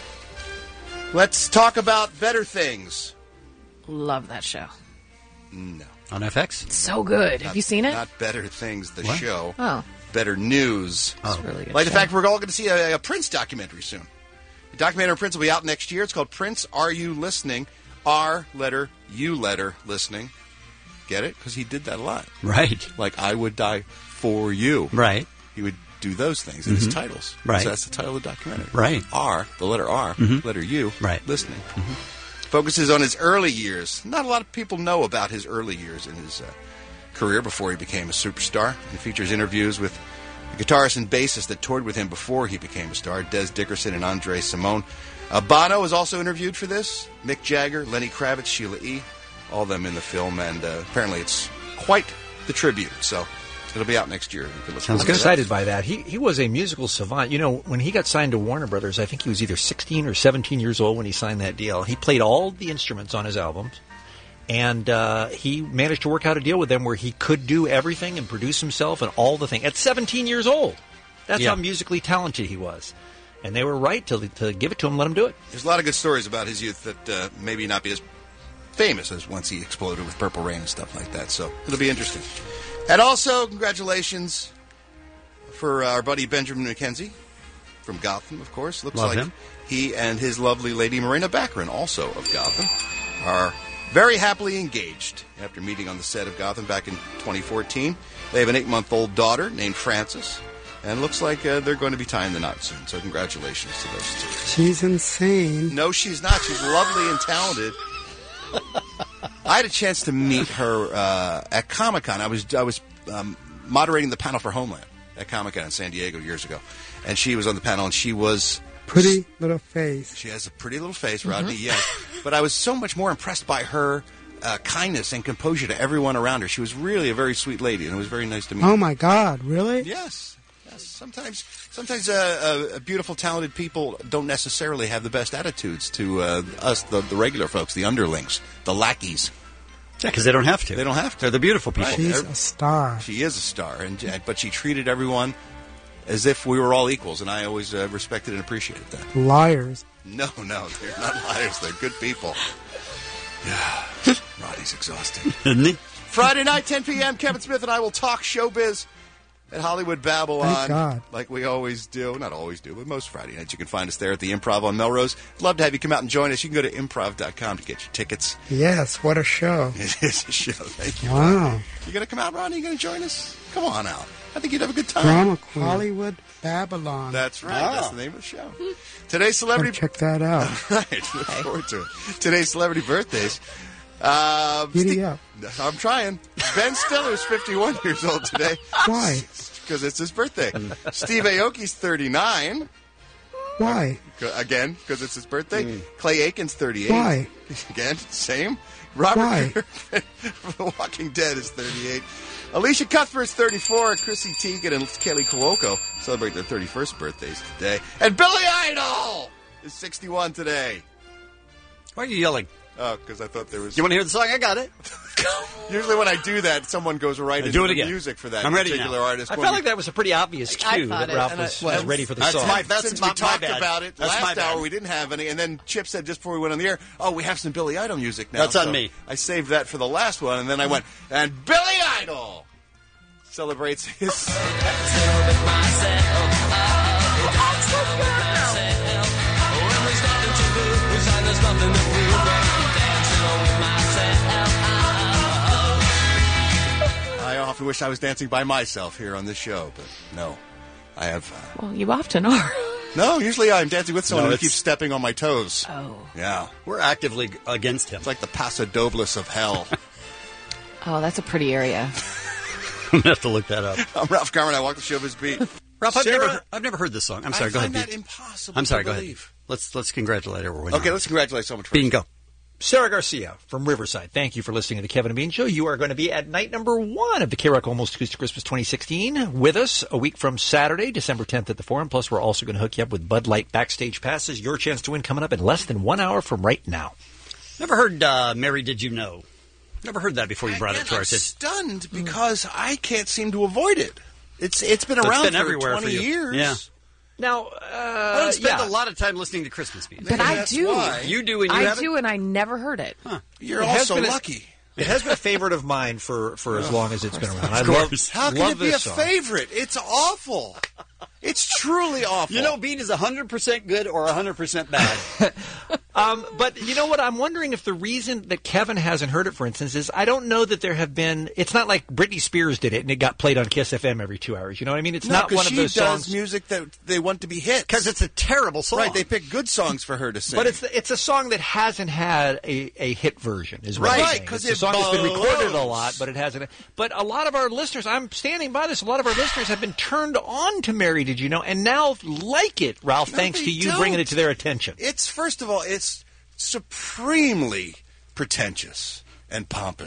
let's talk about better things. Love that show. No. On F X? So good. Not- Have you seen it? Not Better Things, the What? show. Oh. Better News. It's a really good Like the show. fact we're all going to see a, a Prince documentary soon. The documentary on Prince will be out next year. It's called Prince, Are You Listening? R letter, U letter, listening. Get it? Because he did that a lot. Right. Like, I would die for you. Right. He would do those things in his Mhm. titles. Right. So that's the title of the documentary. Right. R, the letter R, Mhm. letter U, Right. listening. Focuses on his early years. Not a lot of people know about his early years in his uh, career before he became a superstar. It features interviews with the guitarist and bassist that toured with him before he became a star, Des Dickerson and Andre Simone. Uh, Bono was also interviewed for this. Mick Jagger, Lenny Kravitz, Sheila E. All of them in the film, and uh, apparently it's quite the tribute. So It'll be out next year. You can listen I was to it. excited by that. He he was a musical savant. You know, when he got signed to Warner Brothers, I think he was either sixteen or seventeen years old when he signed that deal. He played all the instruments on his albums, and uh, he managed to work out a deal with them where he could do everything and produce himself and all the things. At seventeen years old. That's Yeah. how musically talented he was. And they were right to, to give it to him, let him do it. There's a lot of good stories about his youth that uh, maybe not be as famous as once he exploded with Purple Rain and stuff like that. So it'll be interesting. And also, congratulations for our buddy Benjamin McKenzie from Gotham, of course. Looks Love like him. he and his lovely lady Marina Baccarin, also of Gotham, are very happily engaged after meeting on the set of Gotham back in twenty fourteen. They have an eight-month-old daughter named Frances, and it looks like uh, they're going to be tying the knot soon. So congratulations to those two. She's insane. No, she's not. She's lovely and talented. I had a chance to meet her uh, at Comic-Con. I was I was um, moderating the panel for Homeland at Comic-Con in San Diego years ago, and she was on the panel, and she was Pretty little face. She has a pretty little face, Rodney, yes. But I was so much more impressed by her uh, kindness and composure to everyone around her. She was really a very sweet lady, and it was very nice to meet her. Oh, my God. Really? Yes. Yes. Sometimes sometimes uh, uh, beautiful, talented people don't necessarily have the best attitudes to uh, us, the, the regular folks, the underlings, the lackeys. Yeah, because they don't have to. They don't have to. They're the beautiful people. Right. She's They're- a star. She is a star, and and- but she treated everyone as if we were all equals, and I always uh, respected and appreciated that. Liars. No, no, they're not liars. They're good people. Yeah, Roddy's exhausting. Isn't he? Friday night, ten p.m., Kevin Smith and I will talk showbiz at Hollywood Babylon. Thank God. Like we always do. Not always do, but most Friday nights. You can find us there at the Improv on Melrose. Love to have you come out and join us. You can go to improv dot com to get your tickets. Yes, what a show. It is a show. Thank you. Wow. You going to come out, Ronnie? You going to join us? Come on out. I think you'd have a good time. Drama Queen. Hollywood Babylon. That's right. Ah. That's the name of the show. Today's celebrity. Check that out. All right. Look forward to it. Today's celebrity birthdays. Uh, Giddy Ste- up. I'm trying. Ben Stiller's fifty-one years old today. Why? Because it's his birthday. Steve Aoki's thirty-nine. Why? Again, because it's his birthday. Clay Aiken's thirty-eight. Why? Again, same. Robert Why? Griffin from The Walking Dead is thirty-eight. Alicia Cuthbert's thirty-four. Chrissy Teigen and Kelly Cuoco celebrate their thirty-first birthdays today. And Billy Idol is sixty-one today. Why are you yelling? Oh, because I thought there was... You want to hear the song? I got it. Usually when I do that, someone goes right Uh, into do it the again. music for that I'm ready particular now. artist. I When felt we- like that was a pretty obvious I cue thought that it, Ralph and was, I- was ready for the That's song. my- that's Since my- we my talked bad. about it That's my last bad. hour, we didn't have any, and then Chip said just before we went on the air, "Oh, we have some Billy Idol music now." That's on So me. I saved that for the last one, and then I went, and Billy Idol celebrates his. I often wish I was dancing by myself here on this show, but no, I have. Uh, Well, you often are. no, usually I'm dancing with someone No, who it's- keeps stepping on my toes. Oh. Yeah, We're actively against him. it's like the Paso Dobles of hell. Oh, that's a pretty area. I'm going to have to look that up. I'm Ralph Garman. I walk the showbiz beat. Ralph, I've Sarah- never, heard, I've never heard this song. I'm sorry. I go find ahead. that Pete. impossible I'm sorry. to Go believe. ahead. Let's let's congratulate everyone. Okay, let's congratulate someone first. Bean, go. Sarah Garcia from Riverside. Thank you for listening to the Kevin and Bean Show. You are going to be at night number one of the K-Rock Almost Acoustic Christmas twenty sixteen with us a week from Saturday, December tenth at the Forum. Plus, we're also going to hook you up with Bud Light backstage passes. Your chance to win coming up in less than one hour from right now. Never heard uh, Mary Did You Know? Never heard that before you brought it Again, to our I'm attention. stunned because I can't seem to avoid it. It's it's been It's around been for everywhere twenty for you. years. Yeah. Now, uh, I don't spend yeah. a lot of time listening to Christmas music. But I that's do. why. You do and you I haven't? do, and I never heard it. You're It has also been a- lucky. It has been a favorite of mine for, for as long as it's been around. I Of love, course. How can love it be a this song. favorite? It's awful. It's truly awful. You know, Bean is one hundred percent good or one hundred percent bad. Um, but you know what? I'm wondering if the reason that Kevin hasn't heard it, for instance, is I don't know that there have been. It's not like Britney Spears did it and it got played on Kiss F M every two hours. You know what I mean? It's no, not 'cause one of she those does songs. music that they want to be hits. Because it's a terrible song. Right, they pick good songs for her to sing. But it's it's a song that hasn't had a, a hit version, is what Right, I'm saying. 'cause It's a it song that's been recorded a blows. lot, but it hasn't. But a lot of our listeners, I'm standing by this. A lot of our listeners have been turned on to Mary Did You Know, and now like it, Ralph, No, thanks they to you don't. bringing it to their attention. It's, first of all, it's supremely pretentious and pompous.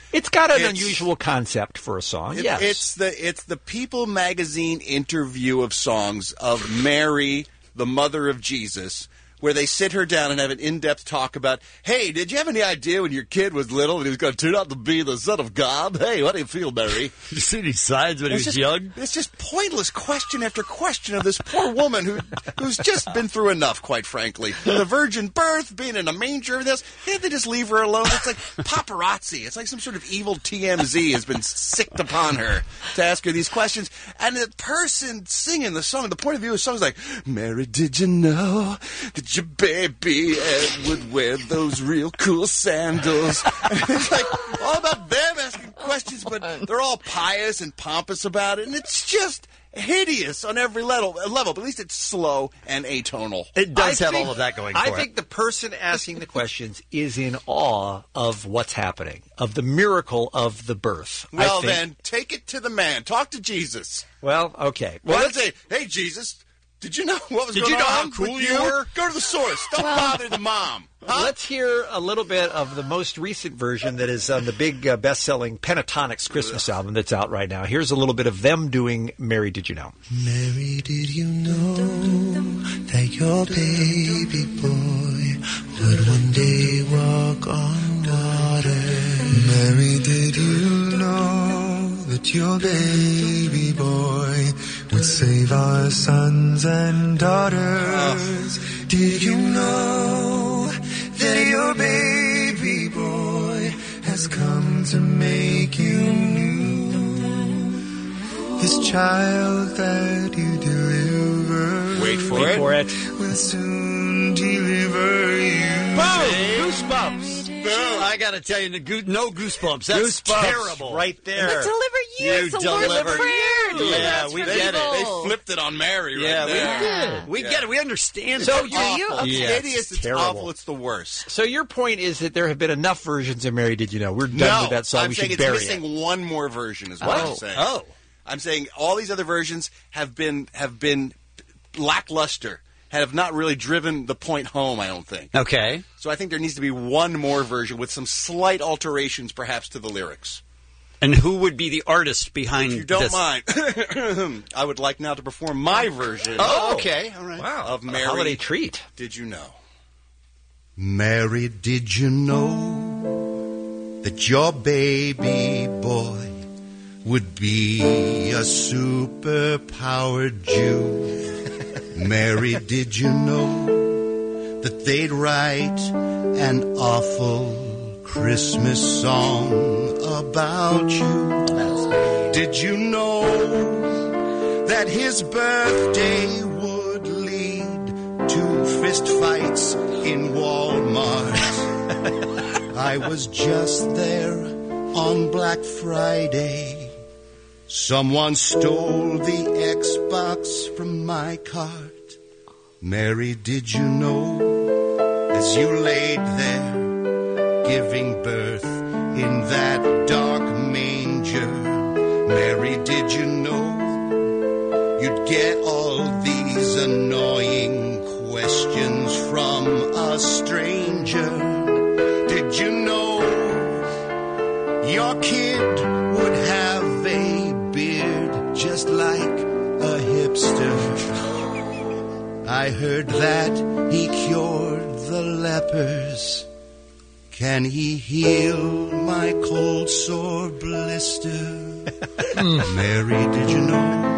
It's got an It's- unusual concept for a song. It- yes. It's the it's the People magazine interview of songs of Mary, the mother of Jesus, where they sit her down and have an in-depth talk about, hey, did you have any idea when your kid was little and he was going to turn out to be the son of God? Hey, what do you feel, Mary? You see any signs when he It's was just- young? It's just pointless question after question of this poor woman who who's just been through enough, quite frankly. The virgin birth, being in a manger, everything else. Can't they just leave her alone? It's like paparazzi. It's like some sort of evil T M Z has been sicked upon her to ask her these questions. And the person singing the song, the point of view of the song is like, Mary, did you know that your baby Ed would wear those real cool sandals? And it's like all about them asking questions, but they're all pious and pompous about it, and it's just hideous on every level. Level, but at least it's slow and atonal. It does I have think- all of that going I for think it. the person asking the questions is in awe of what's happening, of the miracle of the birth. I Well, think- then, take it to the man. Talk to Jesus. Well, okay. Well, Well, let's say, hey, Jesus, did you know what was Did going you know on how cool with you you were? Go to the source. Don't Well- bother the mom. Huh? Let's hear a little bit of the most recent version that is on the big uh, best-selling Pentatonics Christmas album that's out right now. Here's a little bit of them doing Mary, Did You Know? Mary, did you know that your baby boy would one day walk on water? Mary, did you know that your baby boy would save our sons and daughters? Did you know that your baby boy has come to make you new? This child that you deliver, Wait for Wait it. for it. will soon deliver you. Boom! Goosebumps. I got to tell you, no goo- no goosebumps. That's Goosebumps terrible. right there. But deliver you. You It's the Lord's delivered- Prayer. Deliver Yeah, us we from get it. evil. They flipped it on Mary Yeah, right we there. did. We Yeah. get it. We understand. So it. do you? Awful. It's Yeah. hideous. It's terrible. awful. It's the worst. So your point is that there have been enough versions of Mary, Did You Know? We're done No, with that song. I'm we saying should it's bury missing it. one more version. Is what Oh. I'm saying. Oh. I'm saying all these other versions have been have been lackluster, have not really driven the point home. I don't think. Okay. So I think there needs to be one more version with some slight alterations, perhaps, to the lyrics. And who would be the artist behind If you don't this? mind, I would like now to perform my version. Oh, okay. All right. Wow. Of a Mary. holiday treat. Did you know? Mary, did you know that your baby boy would be a super-powered Jew? Mary, did you know that they'd write an awful Christmas song about you? Did you know that his birthday would lead to fist fights in Walmart? I was just there on Black Friday. Someone stole the Xbox from my cart. Mary, did you know, as you laid there giving birth in that dark manger, Mary, did you know you'd get all these annoying questions from a stranger? Did you know your kid would have a beard just like a hipster? I heard that he cured the lepers. Can he heal my cold sore blister? Mary, did you know?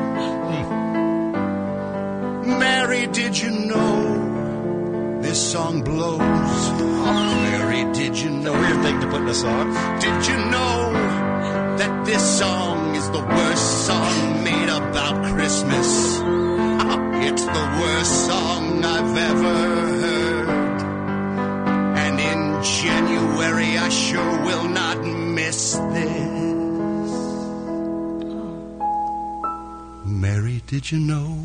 Mary, did you know this song blows? Mary, did you know? Weird thing to put in a song. Did you know that this song is the worst song made about Christmas? It's the worst song I've ever heard. And in January I sure will not miss this. Mary, did you know?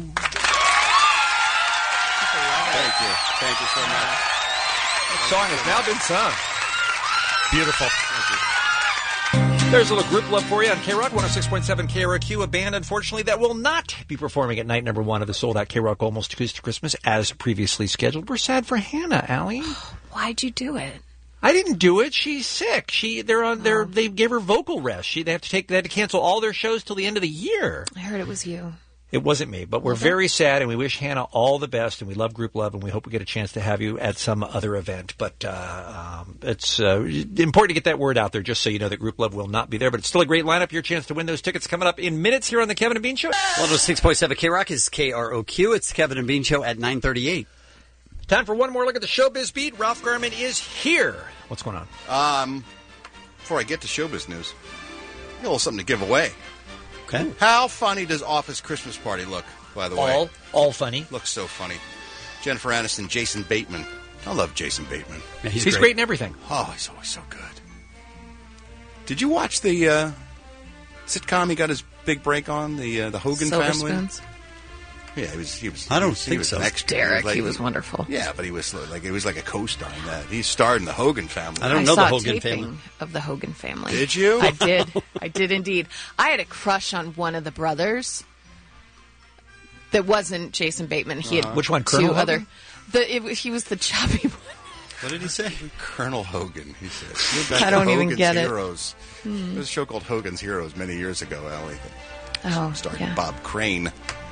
Thank you. Thank you so much. That song has now been sung. Beautiful. There's a little group love for you on K-Rock, one oh six point seven K R O Q, a band, unfortunately, that will not be performing at night number one of the sold-out K-Rock Almost Acoustic Christmas as previously scheduled. We're sad for Hannah, Allie. Why'd you do it? I didn't do it. She's sick. She they're on they're they gave her vocal rest. She they have to take they had to cancel all their shows till the end of the year. I heard it was you. It wasn't me, but we're Was it? very sad, and we wish Hannah all the best, and we love Group Love, and we hope we get a chance to have you at some other event. But uh, um, it's uh, important to get that word out there, just so you know that Group Love will not be there. But it's still a great lineup. Your chance to win those tickets coming up in minutes here on the Kevin and Bean Show. one oh six point seven K Rock is K R O Q. It's Kevin and Bean Show at nine thirty-eight. Time for one more look at the Showbiz Beat. Ralph Garman is here. What's going on? Um, before I get to showbiz news, a little something to give away. Okay. How funny does Office Christmas Party look, by the way? All, all funny. Looks so funny. Jennifer Aniston, Jason Bateman. I love Jason Bateman. Yeah, he's, He's great. great in everything. Oh, he's always so good. Did you watch the uh, sitcom he got his big break on, the uh, the Hogan Silver family? Spoons? Yeah, he was. He was. I don't he was, think he was so. An extra. Derek, like, he was wonderful. Yeah, but he was like it was like a co-star in that. He starred in the Hogan family. I don't I know saw the Hogan taping family. of the Hogan family. Did you? I did. I did indeed. I had a crush on one of the brothers. That wasn't Jason Bateman. He had Uh-huh. Which one, two Colonel other. Hogan? The it, he was the chubby one. What did he say? Colonel Hogan, he said. He went back I to don't even Hogan's get it. Heroes. Hmm. There was a show called Hogan's Heroes many years ago, Allie. Oh, starring yeah. Bob Crane.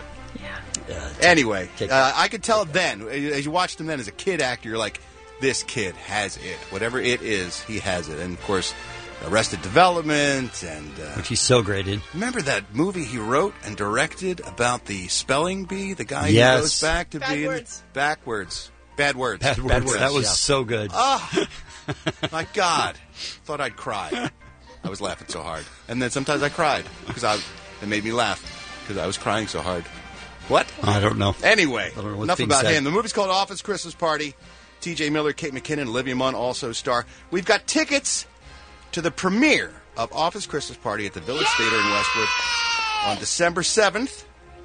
Uh, Anyway, take- uh, I could tell then, as you watched him then as a kid actor, you're like, this kid has it. Whatever it is, he has it. And, of course, Arrested Development and... Uh, Which he's so great in. remember that movie he wrote and directed about the spelling bee? The guy Yes. who goes back to Bad being... words. Backwards. Bad words. Bad words. That was so good. Oh, my God. Thought I'd cry. I was laughing so hard. And then sometimes I cried because I it made me laugh because I was crying so hard. What? I don't know. Anyway, I don't know what's enough being about said. him. The movie's called Office Christmas Party. T J Miller, Kate McKinnon, Olivia Munn also star. We've got tickets to the premiere of Office Christmas Party at the Village Theater in Westwood on December seventh.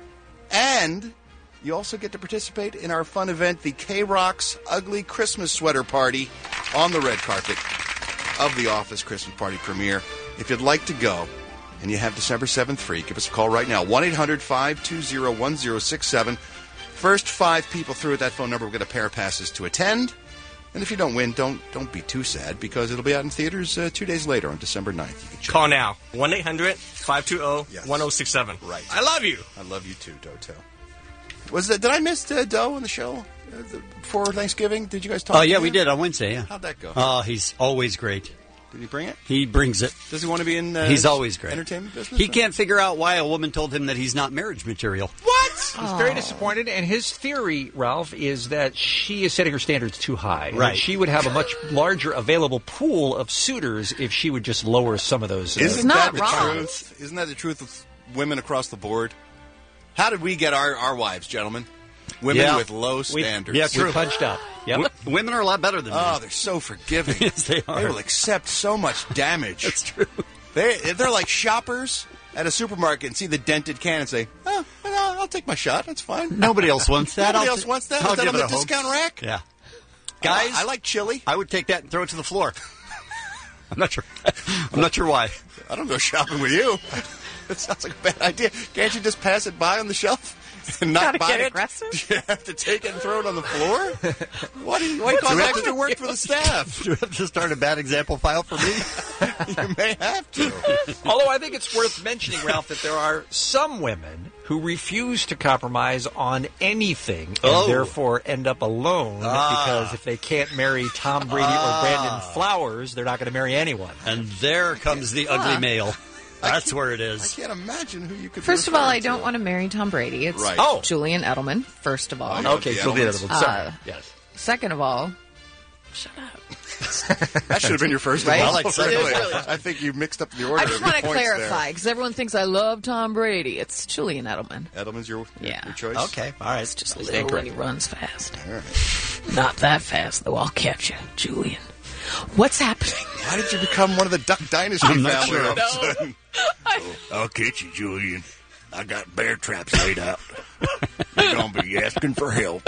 And you also get to participate in our fun event, the K-Rock's Ugly Christmas Sweater Party, on the red carpet of the Office Christmas Party premiere. If you'd like to go and you have December seventh free, give us a call right now, one eight hundred five two zero one zero six seven. First five people through at that phone number will get a pair of passes to attend. And if you don't win, don't don't be too sad, because it'll be out in theaters uh, two days later on December ninth. You can check Call now. one eight hundred five two zero one zero six seven. Right. I love you. I love you too, Doto. Was that, did I miss uh, Doe on the show uh, the, before Thanksgiving? Did you guys talk? Oh, yeah, to we him? did on Wednesday, yeah. How'd that go? Oh, he's always great. Did he bring it? He brings it. Does he want to be in uh, He's always great. entertainment business? He can't figure out why a woman told him that he's not marriage material. What? He's very disappointed, and his theory, Ralph, is that she is setting her standards too high. and Right. that she would have a much larger available pool of suitors if she would just lower some of those. Uh, Isn't that the truth? Isn't that the truth with women across the board? How did we get our, our wives, gentlemen? Women Yeah. with low We- standards. yeah, true. We punched up. Yep. W- women are a lot better than men. Oh, they're so forgiving. Yes, they are. They will accept so much damage. That's true. They, they're like shoppers at a supermarket and see the dented can and say, oh, well, I'll take my shot. That's fine. Nobody else wants that. Nobody I'll else t- wants that? I'll Is that give on it the a hope. discount rack? Yeah. Guys, I like chili. I would take that and throw it to the floor. I'm not sure. I'm not sure why. I don't go shopping with you. That sounds like a bad idea. Can't you just pass it by on the shelf and not Gotta buy get it? aggressive? Do you have to take it and throw it on the floor? Why do you, why cause extra work for the staff? Do you have to start a bad example file for me? You may have to. Although I think it's worth mentioning, Ralph, that there are some women who refuse to compromise on anything and Oh. therefore end up alone Ah. because if they can't marry Tom Brady Ah. or Brandon Flowers, they're not going to marry anyone. And there comes the ugly male. That's where it I is. can't imagine who you could. First of all, I don't want to marry Tom Brady. It's Right. Oh. Julian Edelman, first of all. Oh, Okay, the Julia Edelmans. Edelman. Sorry. Uh, yes. Second of all, shut up. That should have been your first. Right? Of all. I like second. Really. Really. I think you mixed up the order. I just of your want to points clarify because everyone thinks I love Tom Brady. It's Julian Edelman. there. Edelman's your, your, Yeah. your choice. Okay, all right. It's just Stand little when corrected. he runs fast. All right. Not that fast, though. I'll catch you, Julian. What's happening? Why did you become one of the Duck Dynasty I'm not family sure. all of a No. sudden? I'll catch you, Julian. I got bear traps laid out. You're gonna be asking for help.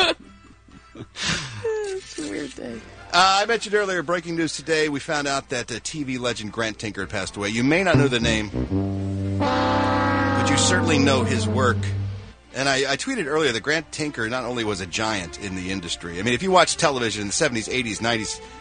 It's a weird day. Uh, I mentioned earlier, breaking news today, we found out that uh, T V legend Grant Tinker had passed away. You may not know the name, but you certainly know his work. And I, I tweeted earlier that Grant Tinker not only was a giant in the industry. I mean, if you watch television in the seventies, eighties, nineties,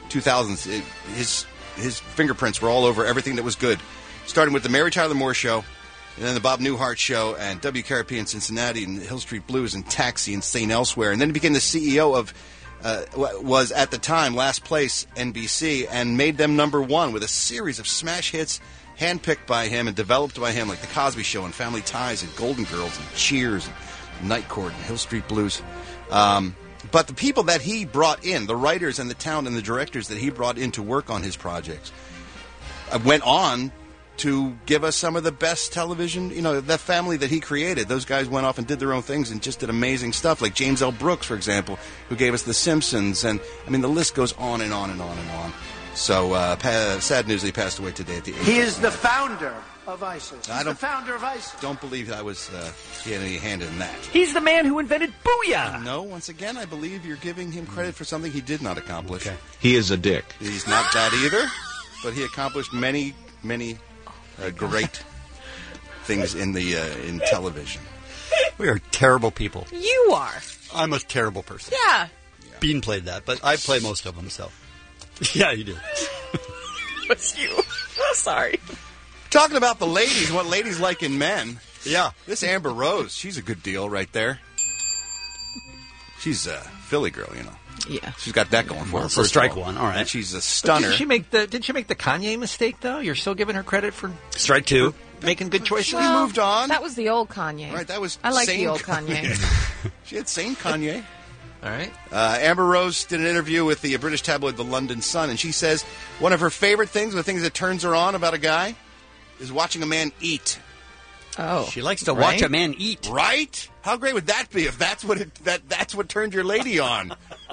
two thousands, it, his his fingerprints were all over everything that was good. Starting with the Mary Tyler Moore Show, and then the Bob Newhart Show, and W K R P in Cincinnati, and Hill Street Blues, and Taxi, and Saint Elsewhere. And then he became the C E O of, uh, was at the time, Last Place, N B C, and made them number one with a series of smash hits handpicked by him and developed by him, like The Cosby Show, and Family Ties, and Golden Girls, and Cheers, and Night Court, and Hill Street Blues. Um, but the people that he brought in, the writers and the talent and the directors that he brought in to work on his projects, uh, went on to give us some of the best television. You know, that family that he created, those guys went off and did their own things and just did amazing stuff, like James L. Brooks, for example, who gave us The Simpsons. And, I mean, the list goes on and on and on and on. So, uh, pa- sad news that he passed away today at the age He of is the founder of ISIS. He's I don't- the founder of ISIS. Don't believe I was, uh, he had any hand in that. He's the man who invented Booyah! No, once again, I believe you're giving him credit for something he did not accomplish. He is a dick. He's not that either, but he accomplished many, many uh, great things in the uh, in television. We are terrible people. You are. I'm a terrible person. Yeah. Bean played that, but I play most of them, so. Yeah, you do. It's you. Sorry. Talking about the ladies, what ladies like in men. Yeah. This Amber Rose, she's a good deal right there. She's a Philly girl, you know. Yeah. She's got that going for Well, her. it's a first of strike all. one, all right. And she's a But stunner. Didn't she make the Didn't she make the Kanye mistake though? You're still giving her credit for strike two, making good choices. She moved on. That was the old Kanye. Right, that was I like sane the old Kanye. She had sane Kanye. All right. Uh, Amber Rose did an interview with the British tabloid The London Sun, and she says one of her favorite things, the things that turns her on about a guy, is watching a man eat. Oh, she likes to Right? watch a man eat. Right? How great would that be if that's what it, that that's what turned your lady on?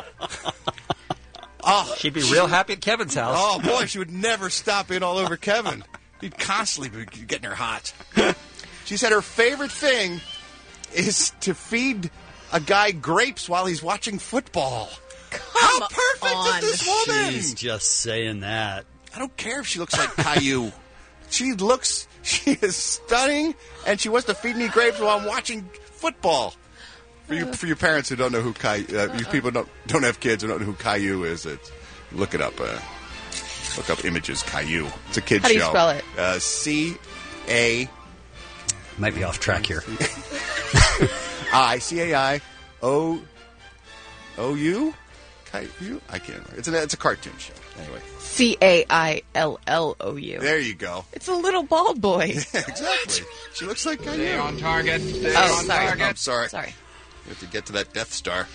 Oh, She'd be real happy at Kevin's house. Oh boy, she would never stop in all over Kevin. He'd constantly be getting her hot. She said her favorite thing is to feed a guy grapes while he's watching football. How perfect on. is this woman? She's just saying that. I don't care if she looks like Caillou. She looks, she is stunning, and she wants to feed me grapes while I'm watching football. For you, for your parents who don't know who Caillou, uh, you people don't don't have kids who don't know who Caillou is, it's, look it up. Uh, look up images Caillou. It's a kid's How do you show. spell it? Uh, C A. Might be off track here. I C A I O O U Caillou. I can't remember. It's a it's a cartoon show. Anyway. C A I L L O U. There you go. It's a little bald boy. Exactly. She looks like Caillou. Stay on target. Stay Oh, on sorry. target. I'm sorry. Sorry. We have to get to that Death Star.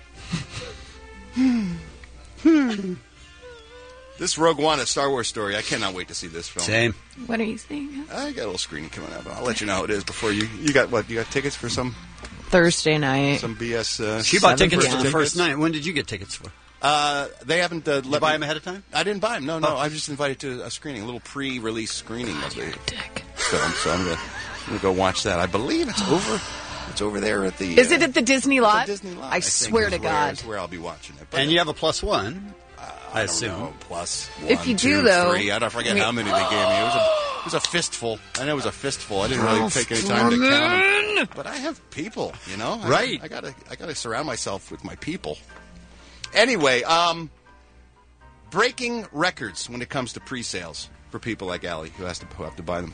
This Rogue One, a Star Wars story. I cannot wait to see this film. Same. What are you saying? I got a little screening coming up. I'll let you know how it is before you. You got what? You got tickets for some Thursday night. some B S? Uh, She bought seven tickets person for the first tickets? night. When did you get tickets for? Uh, they haven't uh, let Did you buy me- them ahead of time? I didn't buy them. No, no. Oh. I was just invited to a screening, a little pre-release screening of the film. So I'm gonna, I'm gonna go watch that. I believe it's over. It's over there at the. Is uh, it at the Disney lot? Disney lot. I, think swear is to where- God. is where I'll be watching it. But And you have a plus one, I, I assume. don't know, plus one, If you do, two, though, three. I don't forget we- how many they gave me. It was a, it was a fistful. I know it was a fistful. I didn't really take any time to count them. But I have people, you know. I, Right. I gotta, I gotta surround myself with my people. Anyway, um, breaking records when it comes to pre-sales for people like Allie who has to who have to buy them.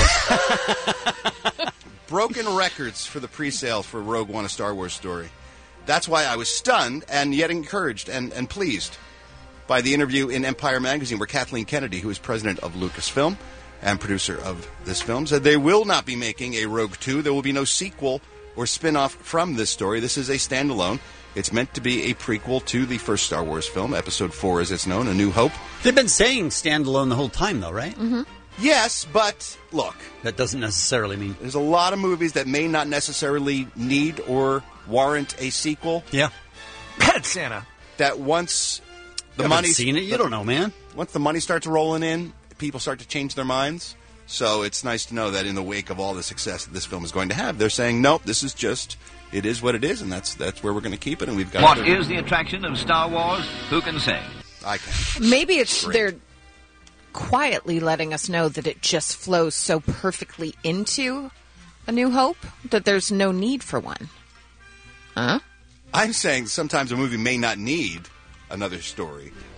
Uh, broken records for the pre-sale for Rogue One: A Star Wars Story. That's why I was stunned and yet encouraged and, and pleased by the interview in Empire Magazine where Kathleen Kennedy, who is president of Lucasfilm and producer of this film, said they will not be making a Rogue Two. There will be no sequel or spin-off from this story. This is a standalone. It's meant to be a prequel to the first Star Wars film, Episode Four as it's known, A New Hope. They've been saying standalone the whole time, though, right? Mm-hmm. Yes, but look. That doesn't necessarily mean... There's a lot of movies that may not necessarily need or warrant a sequel. Yeah. Santa. That once the You haven't money... seen it? You don't know, man. Once the money starts rolling in, people start to change their minds. So it's nice to know that in the wake of all the success that this film is going to have, they're saying, nope, this is just... It is what it is, and that's that's where we're going to keep it, and we've got... What to, is the attraction of Star Wars? Who can say? I can. Maybe it's Great. they're quietly letting us know that it just flows so perfectly into A New Hope that there's no need for one. Huh? I'm saying sometimes a movie may not need another story.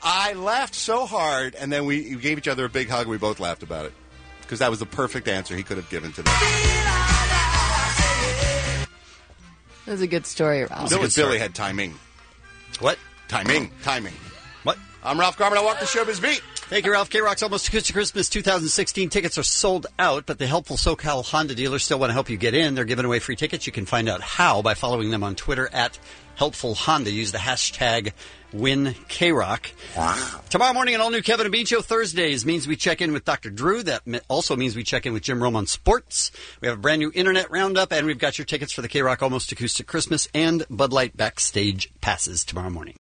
I laughed so hard, and then we gave each other a big hug. We both laughed about it because that was the perfect answer he could have given to that. That was a good story, Ralph. Billy, Billy had timing. What? Timing. Timing. What? I'm Ralph Garman. I walk the showbiz beat. Thank you, Ralph. K-Rock's Almost to Christmas twenty sixteen tickets are sold out, but the helpful SoCal Honda dealers still want to help you get in. They're giving away free tickets. You can find out how by following them on Twitter at Helpful Honda. Use the hashtag WinKrock. Wow. Tomorrow morning, an all-new Kevin and Bean Show. Thursdays means we check in with Doctor Drew. That also means we check in with Jim Rome on sports. We have a brand new internet roundup, and we've got your tickets for the K-Rock Almost Acoustic Christmas and Bud Light Backstage passes tomorrow morning.